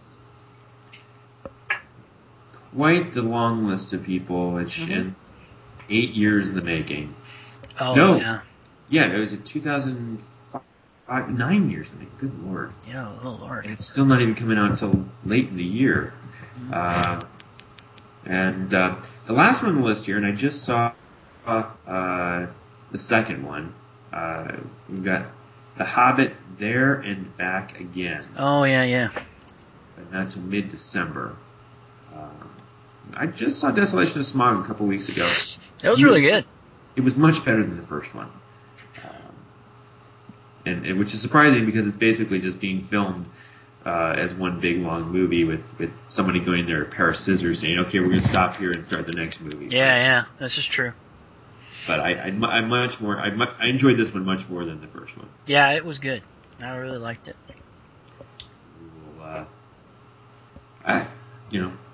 Quite the long list of people, which mm-hmm. in eight years in the making. Oh, no. yeah. Yeah, it was in two thousand five, nine years in the making. Good Lord. Yeah, oh, Lord. And it's still not even coming out until late in the year. Mm-hmm. Uh, and uh, the last one on the list here, and I just saw uh, the second one. Uh, we've got The Hobbit There and Back Again. Oh, yeah, yeah. But not until mid-December. Um, I just saw Desolation of Smog a couple weeks ago. That was really good. It was much better than the first one. Um, and, and which is surprising because it's basically just being filmed uh, as one big long movie with, with somebody going there a pair of scissors saying, okay, we're going to stop here and start the next movie. Yeah, yeah, this is true. But I, I, I much more, I, I enjoyed this one much more than the first one. Yeah, it was good. I really liked it. So we will, uh, I, you know,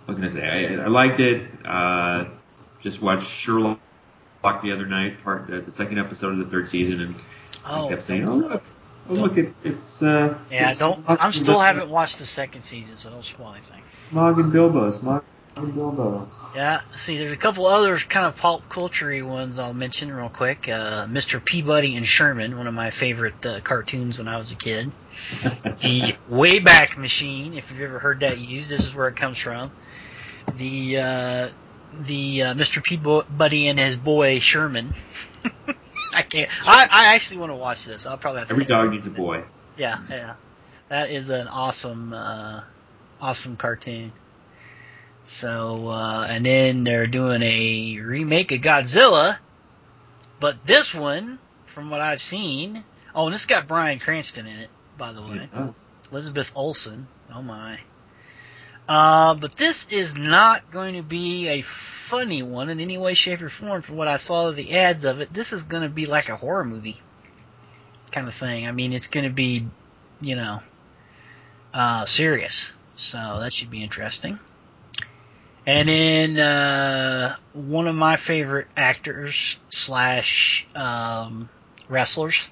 what can I say? I, I liked it. Uh, just watched Sherlock the other night, part the, the second episode of the third season, and Oh, I kept saying, don't- "Oh look, oh look, it's it's." Uh, Yeah, it's don't. Smog I'm and still Bilbo. haven't watched the second season, so don't spoil anything. Smog and Bilbo, Smog and Bilbo. Yeah, see, there's a couple other kind of pulp culture-y ones I'll mention real quick. Uh, Mister Peabody and Sherman, one of my favorite uh, cartoons when I was a kid. The Wayback Machine, if you've ever heard that used, this is where it comes from. The uh, the uh, Mister Peabody and his boy Sherman. I can't. I, I actually want to watch this. I'll probably have to. Every take a dog look needs a at it. boy. Yeah, yeah. That is an awesome, uh, awesome cartoon. So, uh, and then they're doing a remake of Godzilla, but this one, from what I've seen, oh, and this got Bryan Cranston in it, by the way. It does. Elizabeth Olsen. Oh my. Uh, but this is not going to be a funny one in any way, shape, or form from what I saw of the ads of it. This is going to be like a horror movie kind of thing. I mean, it's going to be, you know, uh, serious. So that should be interesting. And then uh, one of my favorite actors slash um, wrestlers,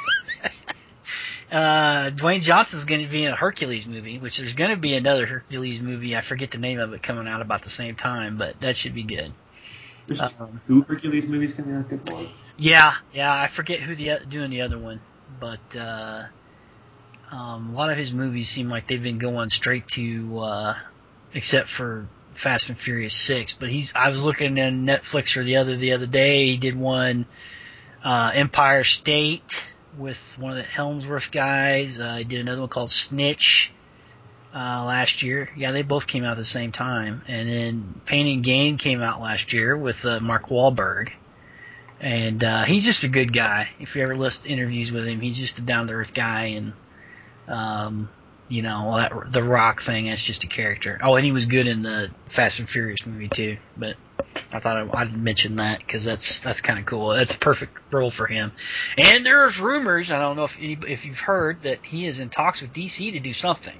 uh, Dwayne Johnson's going to be in a Hercules movie, which there's going to be another Hercules movie. I forget the name of it coming out about the same time, but that should be good. There's Um, two Hercules movies coming out. Good lord. yeah, yeah, I forget who the doing the other one, but uh, um, a lot of his movies seem like they've been going straight to, uh, except for Fast and Furious six, but he's. I was looking at Netflix or the other the other day. He did one, uh, Empire State with one of the Helmsworth guys. Uh, he did another one called Snitch uh, last year. Yeah, they both came out at the same time. And then Pain and Gain came out last year with uh, Mark Wahlberg. And uh, he's just a good guy. If you ever listen to interviews with him, he's just a down to earth guy, and um, you know, that, the Rock thing, that's just a character. Oh, and he was good in the Fast and Furious movie too, but I thought I, I'd mention that because that's that's kind of cool. That's a perfect role for him. And there's rumors, I don't know if any, if you've heard, that he is in talks with D C to do something.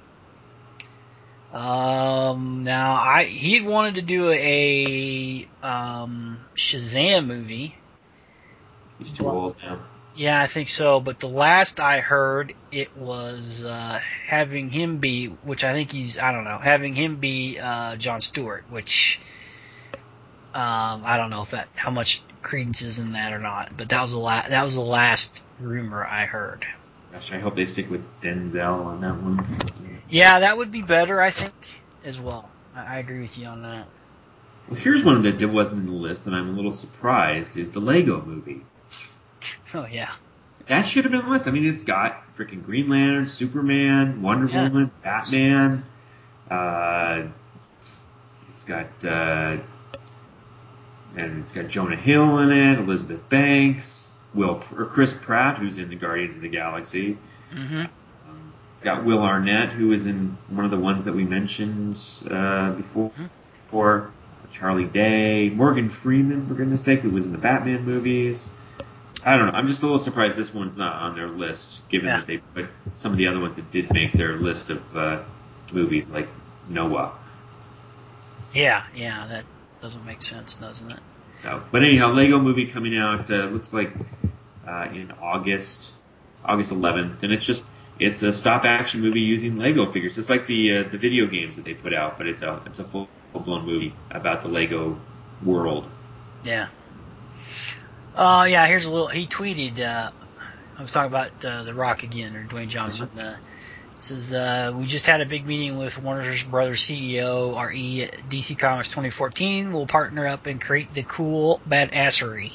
Um, now I he wanted to do a um, Shazam movie. He's too old now. Yeah, I think so. But the last I heard, it was uh, having him be, which I think he's, I don't know, having him be uh, Jon Stewart, which um, I don't know if that how much credence is in that or not. But that was the la- that was the last rumor I heard. Gosh, I hope they stick with Denzel on that one. Yeah, that would be better, I think, as well. I, I agree with you on that. Well, here's one that wasn't in the list, and I'm a little surprised, is the Lego movie. Oh yeah, That should have been on the list. I mean, it's got freaking Green Lantern, Superman, Wonder Yeah. Woman, Batman. Uh, it's got uh, and it's got Jonah Hill in it, Elizabeth Banks, Will or Chris Pratt, who's in the Guardians of the Galaxy. Mm-hmm. Um, it's got Will Arnett, who is in one of the ones that we mentioned uh, before. Mm-hmm. Before Charlie Day, Morgan Freeman, for goodness sake, who was in the Batman movies. I don't know. I'm just a little surprised this one's not on their list, given Yeah. that they put some of the other ones that did make their list of uh, movies, like Noah. Yeah, yeah, that doesn't make sense, doesn't it? So, but anyhow, Lego movie coming out uh, looks like uh, in August, August eleventh, and it's just it's a stop action movie using Lego figures. It's like the uh, the video games that they put out, but it's a it's a full blown movie about the Lego world. Yeah. Oh, uh, yeah, here's a little. He tweeted, uh, I was talking about uh, The Rock again, or Dwayne Johnson. Uh, it says, uh, we just had a big meeting with Warner Brothers C E O, R E at D C Comics twenty fourteen. We'll partner up and create the cool badassery.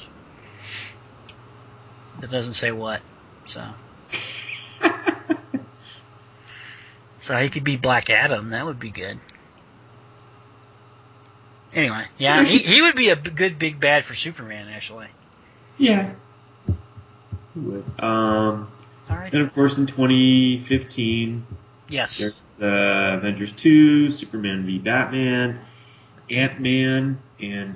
That doesn't say what, so. So he could be Black Adam. That would be good. Anyway, yeah, he, he would be a good big bad for Superman, actually. Yeah. He would. Um, All right. and of course, in twenty fifteen, Yes. there's uh, Avengers two, Superman v Batman, Ant-Man, and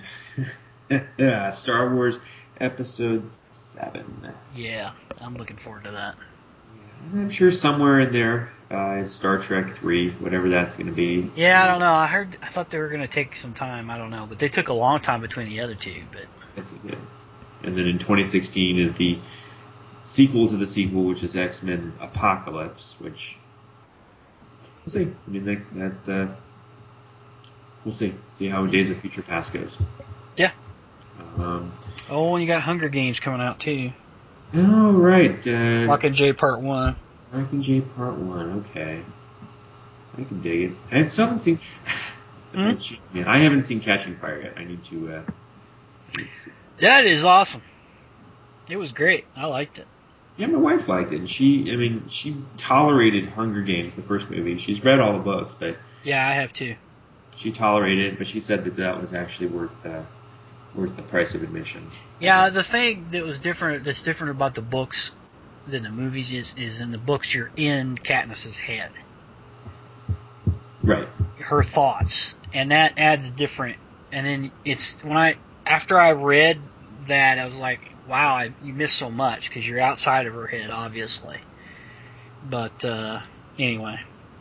Star Wars Episode seven. Yeah, I'm looking forward to that. And I'm sure somewhere in there uh, is Star Trek three, whatever that's going to be. Yeah, I don't know. I heard. I thought they were going to take some time. I don't know, but they took a long time between the other two. But yes, they did. And then in twenty sixteen is the sequel to the sequel, which is X-Men Apocalypse, which we'll see. I mean, that, that uh, we'll see. See how Days of Future Past goes. Yeah. Um, oh, and you got Hunger Games coming out too. Oh, right. Uh, Mockingjay Part One. Mockingjay Part One. Okay, I can dig it. I still haven't seen. Hmm? Yeah, I haven't seen Catching Fire yet. I need to. Uh, I need to see. That is awesome. It was great. I liked it. Yeah, my wife liked it. She, I mean, she tolerated Hunger Games, the first movie. She's read all the books, but Yeah, I have too. she tolerated it. But she said that that was actually worth uh, worth the price of admission. Yeah, the thing that was different, that's different about the books than the movies is, is in the books you're in Katniss's head, Right. her thoughts, and that adds different. And then it's when I after I read that, I was like, wow, I, you missed so much because you're outside of her head, obviously. But uh, anyway,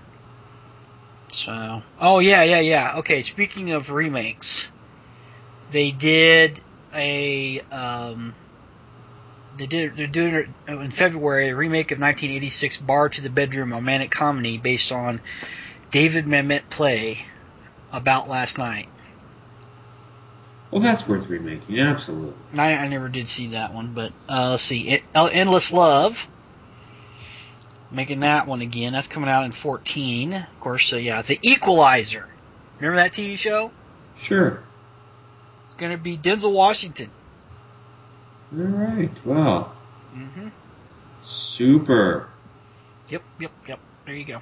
so oh yeah, yeah, yeah. Okay, speaking of remakes, they did a um, they did they're doing it in February a remake of nineteen eighty-six Bar to the Bedroom, a romantic comedy based on David Mamet play About Last Night. Well, that's worth remaking. Absolutely. I, I never did see that one, but uh, let's see. It, Endless Love, making that one again. That's coming out in fourteen. Of course, uh, yeah. The Equalizer. Remember that T V show? Sure. It's going to be Denzel Washington. All right. Well. Mm-hmm. Super. Yep, yep, yep. There you go.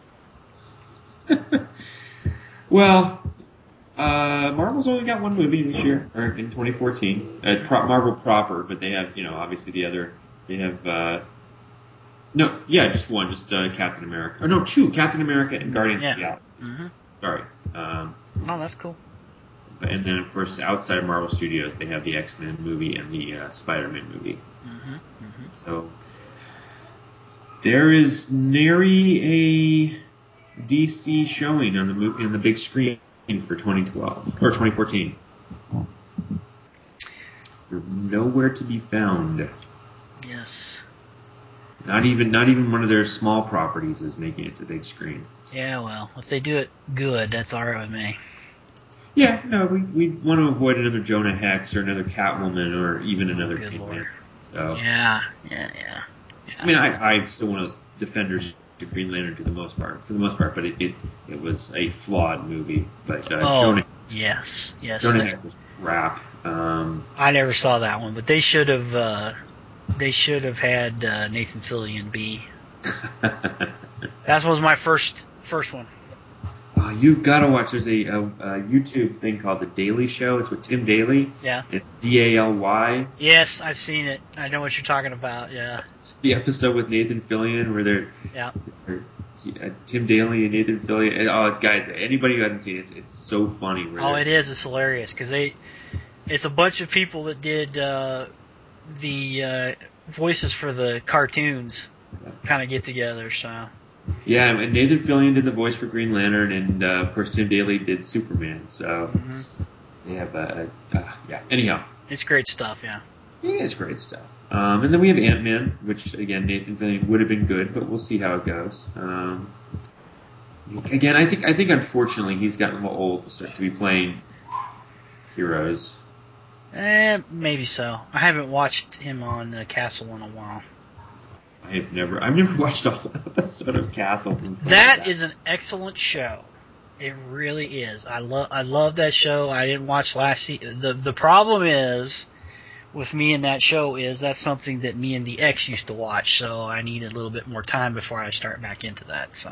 Well, uh, Marvel's only got one movie this year, or in twenty fourteen. Uh, Pro- Marvel proper, but they have, you know, obviously the other. They have. Uh, no, yeah, just one, just uh, Captain America. Or no, two, Captain America and Guardians Yeah. of the Galaxy. Mm-hmm. Sorry. Um, Oh, that's cool. and then, of course, outside of Marvel Studios, they have the X-Men movie and the uh, Spider-Man movie. Mm-hmm. Mm-hmm. So there is nary a D C showing on the movie on the big screen for twenty twelve or twenty fourteen. They're nowhere to be found. Yes. Not even not even one of their small properties is making it to the big screen. Yeah, well, if they do it good, that's all right with me. Yeah, no, we we want to avoid another Jonah Hex or another Catwoman or even another Good Green Lord. Lantern. So, Yeah, yeah, yeah. yeah. I mean, I I'm still one of those defenders to Green Lantern to the most part, for the most part, but it it, it was a flawed movie. But uh, Oh, Jonah yes, yes. Jonah that- Hex was crap. Um, I never saw that one, but they should have. Uh, they should have had uh, Nathan Fillion be. That was my first first one. Uh, you've got to watch. There's a, a, a YouTube thing called The Daily Show. It's with Tim Daly. Yeah. It's D A L Y. Yes, I've seen it. I know what you're talking about. Yeah. The episode with Nathan Fillion where they're, Yeah. they're uh, Tim Daly and Nathan Fillion. And, oh, guys, anybody who hasn't seen it, it's, it's so funny. Where Oh, they're- it is. It's hilarious because they. It's a bunch of people that did uh, the uh, voices for the cartoons, kind of get together. So. Yeah, and Nathan Fillion did the voice for Green Lantern, and uh, of course Tim Daly did Superman. So Mm-hmm. they have a, uh, yeah. Anyhow, It's great stuff. Yeah. yeah, it's great stuff. Um, and then we have Ant-Man, which again Nathan Fillion would have been good, but we'll see how it goes. Um, again, I think I think unfortunately he's gotten a little old to start to be playing heroes. Eh, maybe so. I haven't watched him on uh, Castle in a while. I've never I've never watched a whole episode of Castle. From That is an excellent show. It really is. I love I love that show. I didn't watch last season. The the problem is with me and that show is that's something that me and the ex used to watch, so I need a little bit more time before I start back into that. So.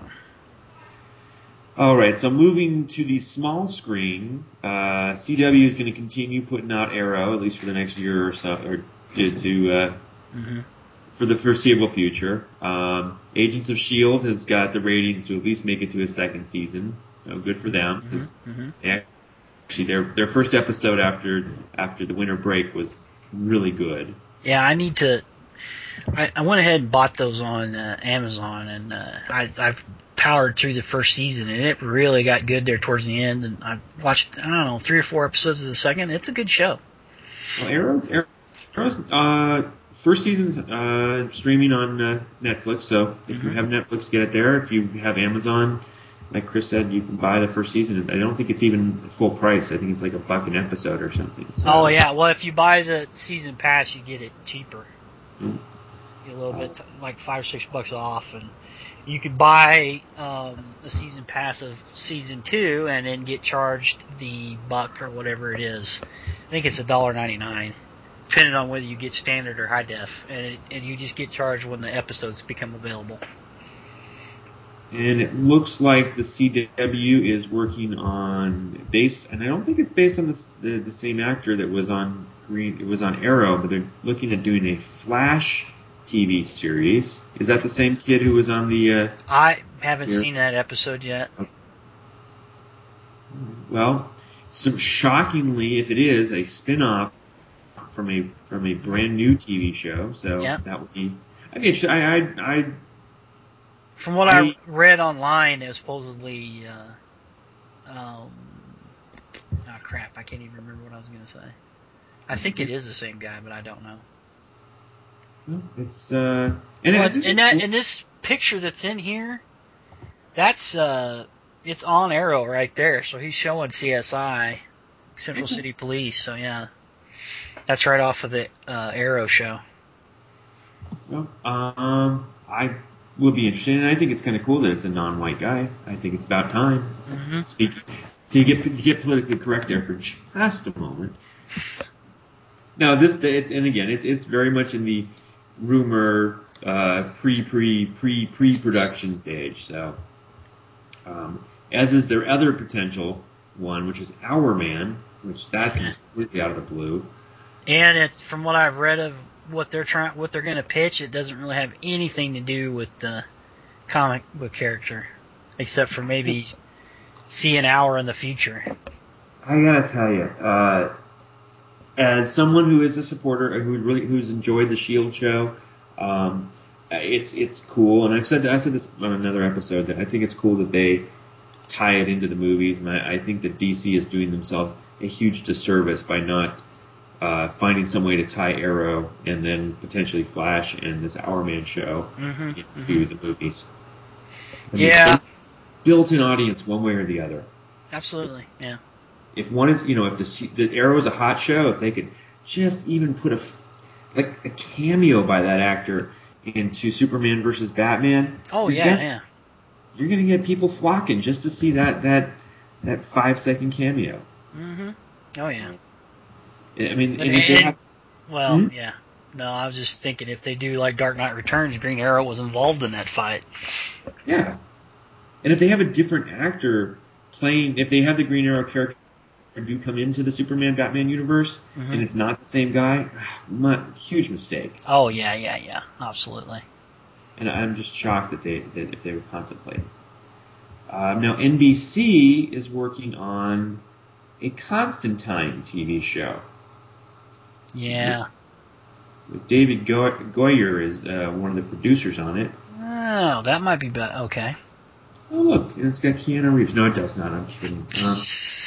All right, so moving to the small screen, uh, C W is going to continue putting out Arrow at least for the next year or so, or to, to uh, Mm-hmm. for the foreseeable future. Um, Agents of S H I E L D has got the ratings to at least make it to a second season, so good for them. Because Mm-hmm. they actually their their first episode after after the winter break was really good. Yeah, I need to. I, I went ahead and bought those on uh, Amazon, and uh, I, I've powered through the first season, and it really got good there towards the end. And I watched, I don't know, three or four episodes of the second. It's a good show. Well, Arrow's, Arrow's uh, first season's uh, streaming on uh, Netflix, so if mm-hmm. you have Netflix, get it there. If you have Amazon, like Chris said, you can buy the first season. I don't think it's even full price. I think it's like a buck an episode or something. So. Oh, yeah. Well, if you buy the season pass, you get it cheaper. Mm-hmm. A little bit, like five or six bucks off, and you could buy um, a season pass of season two and then get charged the buck or whatever it is. I think it's a dollar ninety nine, depending on whether you get standard or high def, and it, and you just get charged when the episodes become available. And it looks like the C W is working on based, and I don't think it's based on the the, the same actor that was on Green. It was on Arrow, but they're looking at doing a Flash T V series. Is that the same kid who was on the... Uh, I haven't here? seen that episode yet. Well, so shockingly, if it is, a spin-off from a from a brand new T V show, so yep. that would be... I mean, I... I, I from what I, I read online, it was supposedly... Uh, um, oh, crap, I can't even remember what I was going to say. I think it is the same guy, but I don't know. It's uh, and, well, it, and, that, and this picture that's in here, that's uh, it's on Arrow right there. So he's showing C S I, Central okay. City Police. So yeah, that's right off of the uh, Arrow show. Well, um, I would be interested, and I think it's kind of cool that it's a non-white guy. I think it's about time. Mm-hmm. Speaking to get to get politically correct there for just a moment. Now this, it's and again, it's it's very much in the rumor uh, pre pre pre pre production stage. So, um, as is their other potential one, which is Our Man, which that okay. comes completely out of the blue. And it's from what I've read of what they're trying, what they're going to pitch. It doesn't really have anything to do with the comic book character, except for maybe seeing Hour in the future. I gotta tell you, uh, as someone who is a supporter, who really who's enjoyed the Shield show, um, it's it's cool. And I said I said this on another episode that I think it's cool that they tie it into the movies, and I, I think that D C is doing themselves a huge disservice by not uh, finding some way to tie Arrow and then potentially Flash and this Our Man show mm-hmm, into mm-hmm. the movies. I yeah, mean, built-in audience one way or the other. Absolutely, yeah. If one is, you know, if the, the Arrow is a hot show, if they could just even put a, like a cameo by that actor into Superman versus Batman. Oh yeah, gonna, yeah. You're gonna get people flocking just to see that that that five second cameo. Mm-hmm. Oh yeah. I mean, and, and if they have, well, hmm? yeah. No, I was just thinking if they do like Dark Knight Returns, Green Arrow was involved in that fight. Yeah. And if they have a different actor playing, if they have the Green Arrow character do come into the Superman Batman universe, mm-hmm. and it's not the same guy, huge mistake. Oh yeah, yeah, yeah, absolutely. And I'm just shocked that they that if they would contemplate. Uh, now N B C is working on a Constantine T V show. Yeah. With, with David Go- Goyer is uh, one of the producers on it. Oh, that might be better. Okay. Oh look, it's got Keanu Reeves. No, it does not. I'm just kidding. Um,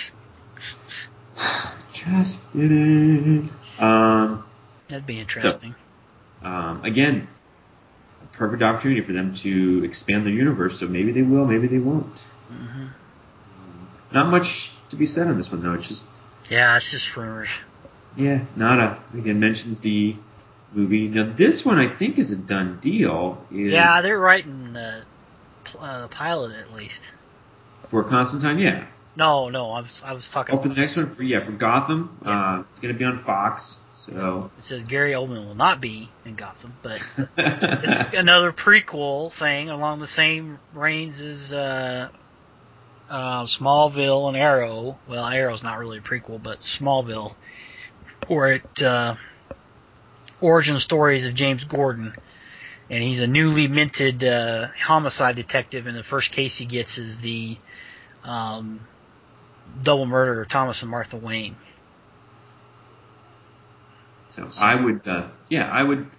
Just kidding. Um, That'd be interesting. So, um, again, a perfect opportunity for them to expand their universe. So maybe they will, maybe they won't. Mm-hmm. Um, not much to be said on this one, though. It's just yeah, it's just rumors. Yeah, Nada again mentions the movie. Now this one I think is a done deal. Is yeah, they're writing the uh, pilot at least for Constantine. Yeah. No, no, I was I was talking. Oh, for the next one, for, yeah, for Gotham. Yeah. Uh, it's going to be on Fox. So it says Gary Oldman will not be in Gotham, but this is another prequel thing along the same reigns as uh, uh, Smallville and Arrow. Well, Arrow's not really a prequel, but Smallville, where it uh, origin stories of James Gordon, and he's a newly minted uh, homicide detective, and the first case he gets is the um, double murder of Thomas and Martha Wayne. So, so I would, uh, yeah, I would.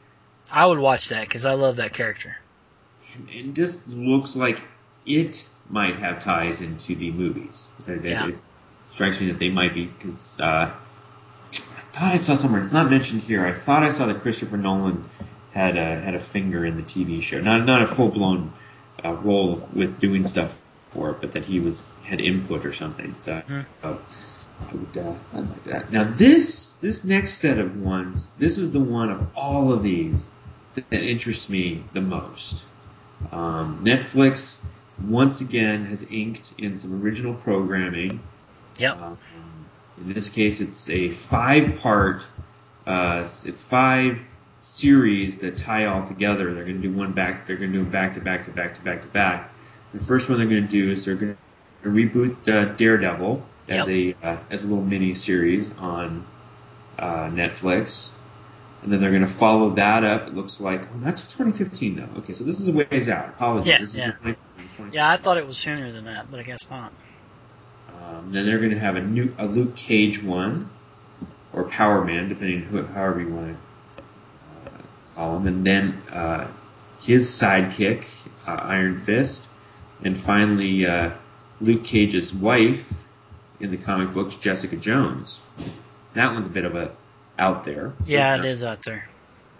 I would watch that because I love that character. And, and this looks like it might have ties into the movies. It, Yeah. it strikes me that they might be, because uh, I thought I saw somewhere, it's not mentioned here, I thought I saw that Christopher Nolan had a, had a finger in the T V show. Not not a full-blown uh, role with doing stuff for it, but that he was had input or something. So Mm-hmm. uh, I would uh, I'd like that. Now this this next set of ones, this is the one of all of these that, that interests me the most. Um, Netflix once again has inked in some original programming. Yep. Um, in this case, it's a five-part. Uh, it's five series that tie all together. They're going to do one back. They're going to do them back to back to back to back to back. The first one they're going to do is they're going to reboot uh, Daredevil as Yep. a uh, as a little mini series on uh, Netflix, and then they're going to follow that up. It looks like oh, not to twenty fifteen though. Okay, so this is a ways out. Apologies. Yeah, this is yeah. twenty fifteen. Yeah, I thought it was sooner than that, but I guess not. Um, then they're going to have a new a Luke Cage one, or Power Man, depending who, however you want to uh, call him, and then uh, his sidekick, uh, Iron Fist, and finally uh, Luke Cage's wife in the comic books, Jessica Jones. That one's a bit of a out there. Yeah, it is out there.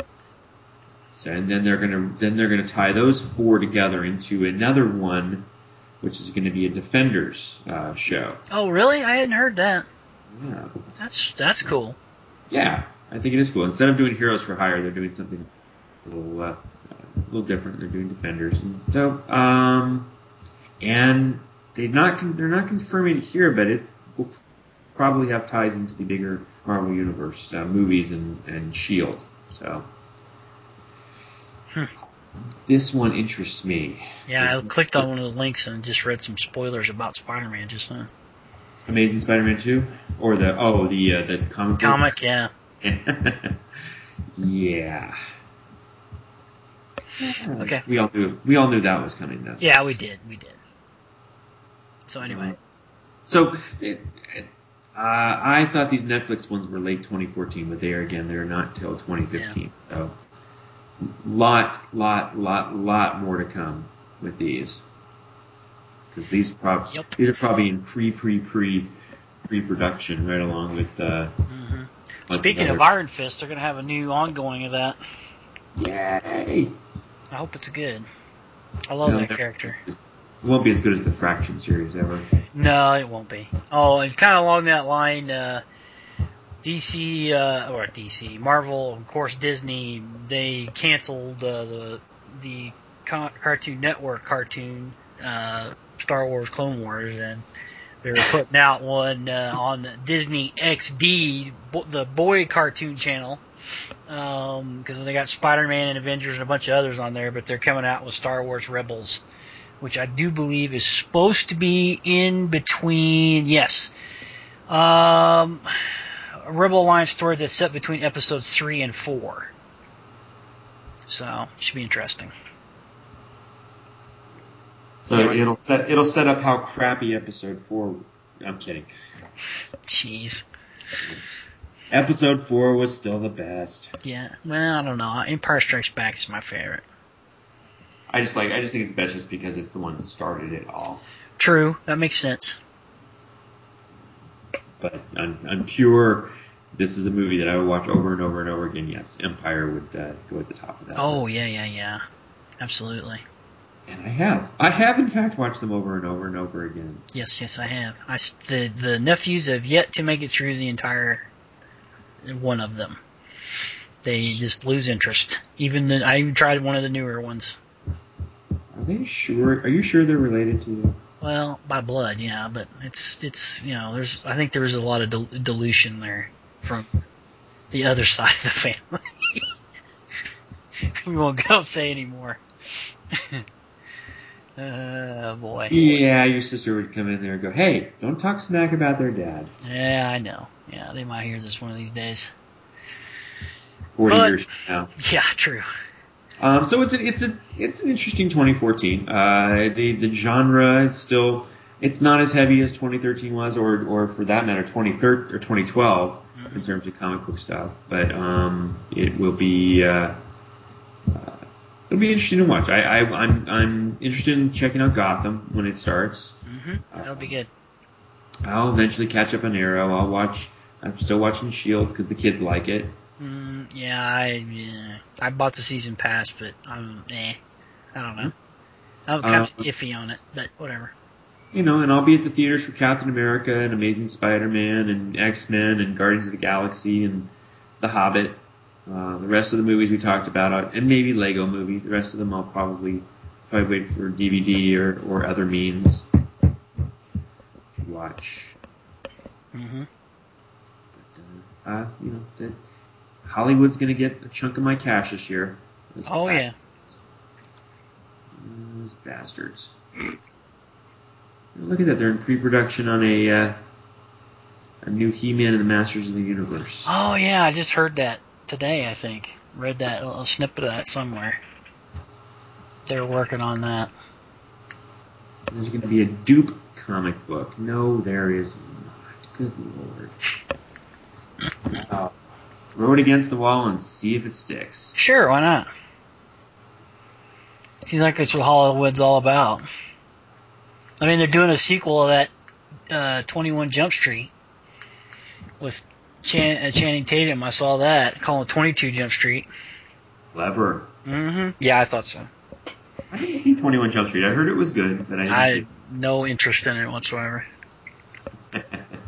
So, and then they're gonna then they're gonna tie those four together into another one, which is going to be a Defenders uh, show. Oh, really? I hadn't heard that. Yeah. That's that's cool. Yeah, I think it is cool. Instead of doing Heroes for Hire, they're doing something a little, uh, a little different. They're doing Defenders, and so um, and they're not con- they're not confirming it here, but it will probably have ties into the bigger Marvel Universe uh, movies and and Shield. So Hmm. this one interests me. Yeah, I This- clicked on one of the links and just read some spoilers about Spider-Man just now. Amazing Spider-Man two, or the oh the uh, the comic book? Comic, yeah. Yeah. Okay. We all knew we all knew that was coming though. Yeah, we did, we did. So anyway, So it, it, uh, I thought these Netflix ones were late twenty fourteen, but they are again they're not till twenty fifteen. Yeah. So lot lot lot lot more to come with these, because these prob- Yep. these are probably in pre pre pre pre production right along with. Uh, mm-hmm. bunch Speaking of, of Iron Fist, they're gonna have a new ongoing of that. Yay! I hope it's good. I love No, that no. character. It won't be as good as the Fraction series ever. No, it won't be. Oh, it's kind of along that line. Uh, D C, uh, or D C, Marvel, of course, Disney. They canceled uh, the the Con- Cartoon Network cartoon, uh, Star Wars Clone Wars, and they were putting out one uh, on Disney X D, bo- the boy cartoon channel, because um, they got Spider-Man and Avengers and a bunch of others on there, but they're coming out with Star Wars Rebels, which I do believe is supposed to be in between, yes, um, a Rebel Alliance story that's set between episodes three and four. So, should be interesting. So Yeah. it'll set it'll set up how crappy episode four. I'm kidding. Jeez. Episode four was still the best. Yeah, well, I don't know. Empire Strikes Back is my favorite. I just like I just think it's best just because it's the one that started it all. True, that makes sense. But on, on pure, this is a movie that I would watch over and over and over again. Yes, Empire would uh, go at the top of that. Oh, list. yeah, yeah, yeah. Absolutely. And I have. I have, in fact, watched them over and over and over again. Yes, yes, I have. I, the, the nephews have yet to make it through the entire one of them. They just lose interest. Even the, I even tried one of the newer ones. Are they sure? Are you sure they're related to you? Well, by blood, yeah, but it's it's you know there's I think there was a lot of dil- dilution there from the other side of the family. We won't go say anymore. Oh boy. Yeah, your sister would come in there and go, "Hey, don't talk smack about their dad." Yeah, I know. Yeah, they might hear this one of these days. Forty But, years from now. Yeah, true. Um, so it's a, it's a it's an interesting twenty fourteen. Uh, the the genre is still it's not as heavy as twenty thirteen was, or or for that matter, twenty thirteen or twenty twelve Mm-hmm. in terms of comic book stuff. But um, it will be uh, it'll be interesting to watch. I, I I'm I'm interested in checking out Gotham when it starts. Mm-hmm. That'll be good. I'll eventually catch up on Arrow. I'll watch. I'm still watching Shield because the kids like it. Mm, yeah, I yeah. I bought the season pass, but I'm eh. I don't know. I'm kind of Uh, iffy on it, but whatever. You know, and I'll be at the theaters for Captain America and Amazing Spider-Man and X-Men and Guardians of the Galaxy and The Hobbit. Uh, the rest of the movies we talked about, and maybe Lego Movie. The rest of them I'll probably probably wait for D V D or, or other means to watch. Mm-hmm. But, uh, uh, you know, that Hollywood's going to get a chunk of my cash this year. Those Oh bastards. yeah. Those bastards. Look at that! They're in pre-production on a uh, a new He-Man and the Masters of the Universe. Oh yeah, I just heard that today. I think read that little snippet of that somewhere. They're working on that. There's going to be a Dupe comic book. No, there is not. Good lord. Wow. Throw it against the wall and see if it sticks. Sure, why not? Seems like that's what Hollywood's all about. I mean, they're doing a sequel of that uh, twenty-one Jump Street with Chan- uh, Channing Tatum. I saw that. Call it twenty-two Jump Street. Clever. Mm-hmm. Yeah, I thought so. I didn't see twenty-one Jump Street. I heard it was good, but I didn't I see had no interest in it whatsoever. it.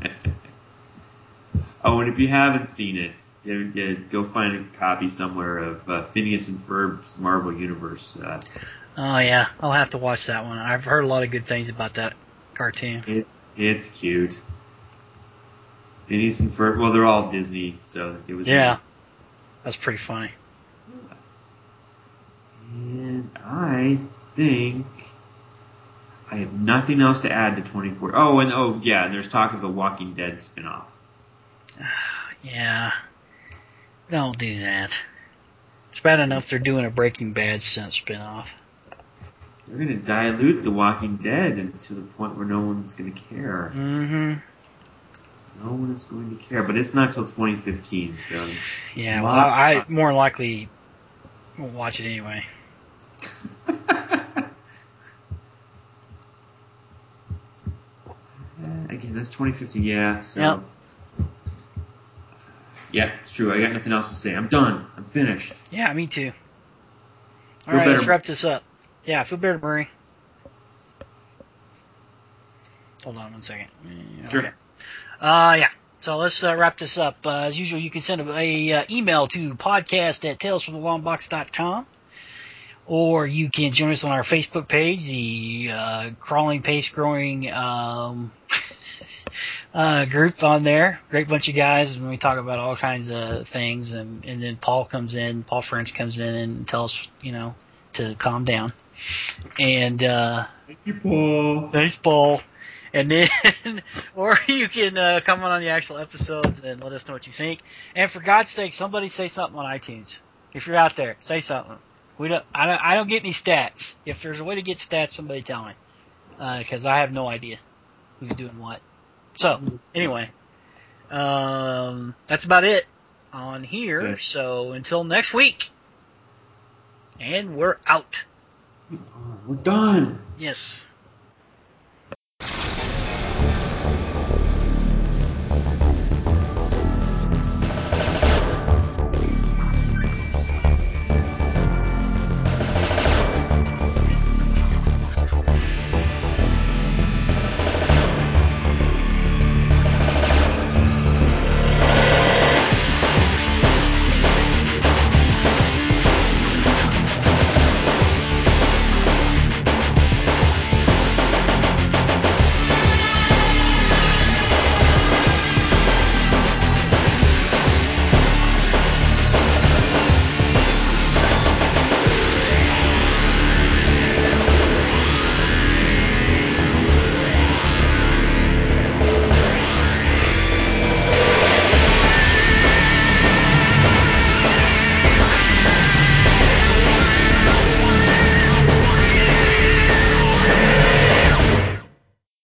Oh, and if you haven't seen it, you- you go find a copy somewhere of uh, Phineas and Ferb's Marvel Universe. Uh, Oh yeah, I'll have to watch that one. I've heard a lot of good things about that cartoon. it, it's cute. Phineas and Ferb, well, they're all Disney, so it was. Yeah, that's pretty funny. And I think I have nothing else to add to twenty-four. Oh, and oh yeah, and there's talk of a Walking Dead spinoff. Yeah, don't do that. It's bad enough they're doing a Breaking Bad spinoff. They're going to dilute the Walking Dead to the point where no one's going to care. Mm-hmm. No one is going to care, but it's not till twenty fifteen, so. Yeah, well, I, I more likely will watch it anyway. Again, that's twenty fifteen, yeah, so. Yep. Yeah, it's true. I got nothing else to say. I'm done. I'm finished. Yeah, me too. All Feel right, better. let's wrap this up. Yeah, feel better, Murray. Hold on one second. Sure. Okay. Uh, yeah. So let's uh, wrap this up. Uh, as usual, you can send a, a uh, email to podcast at tales from the long box dot com. Or you can join us on our Facebook page, the uh, Crawling Pace Growing um, uh, group on there. Great bunch of guys, and we talk about all kinds of things. And, and then Paul comes in, Paul French comes in and tells us, you know, to calm down. And uh, Thank you, Paul. thanks, Paul. And then, or you can uh, come on on the actual episodes and let us know what you think. And for God's sake, somebody say something on iTunes. If you're out there, say something. We don't. I don't. I don't get any stats. If there's a way to get stats, somebody tell me, because uh, I have no idea who's doing what. So anyway, um, that's about it on here. Okay. So until next week, and we're out. We're done. Yes.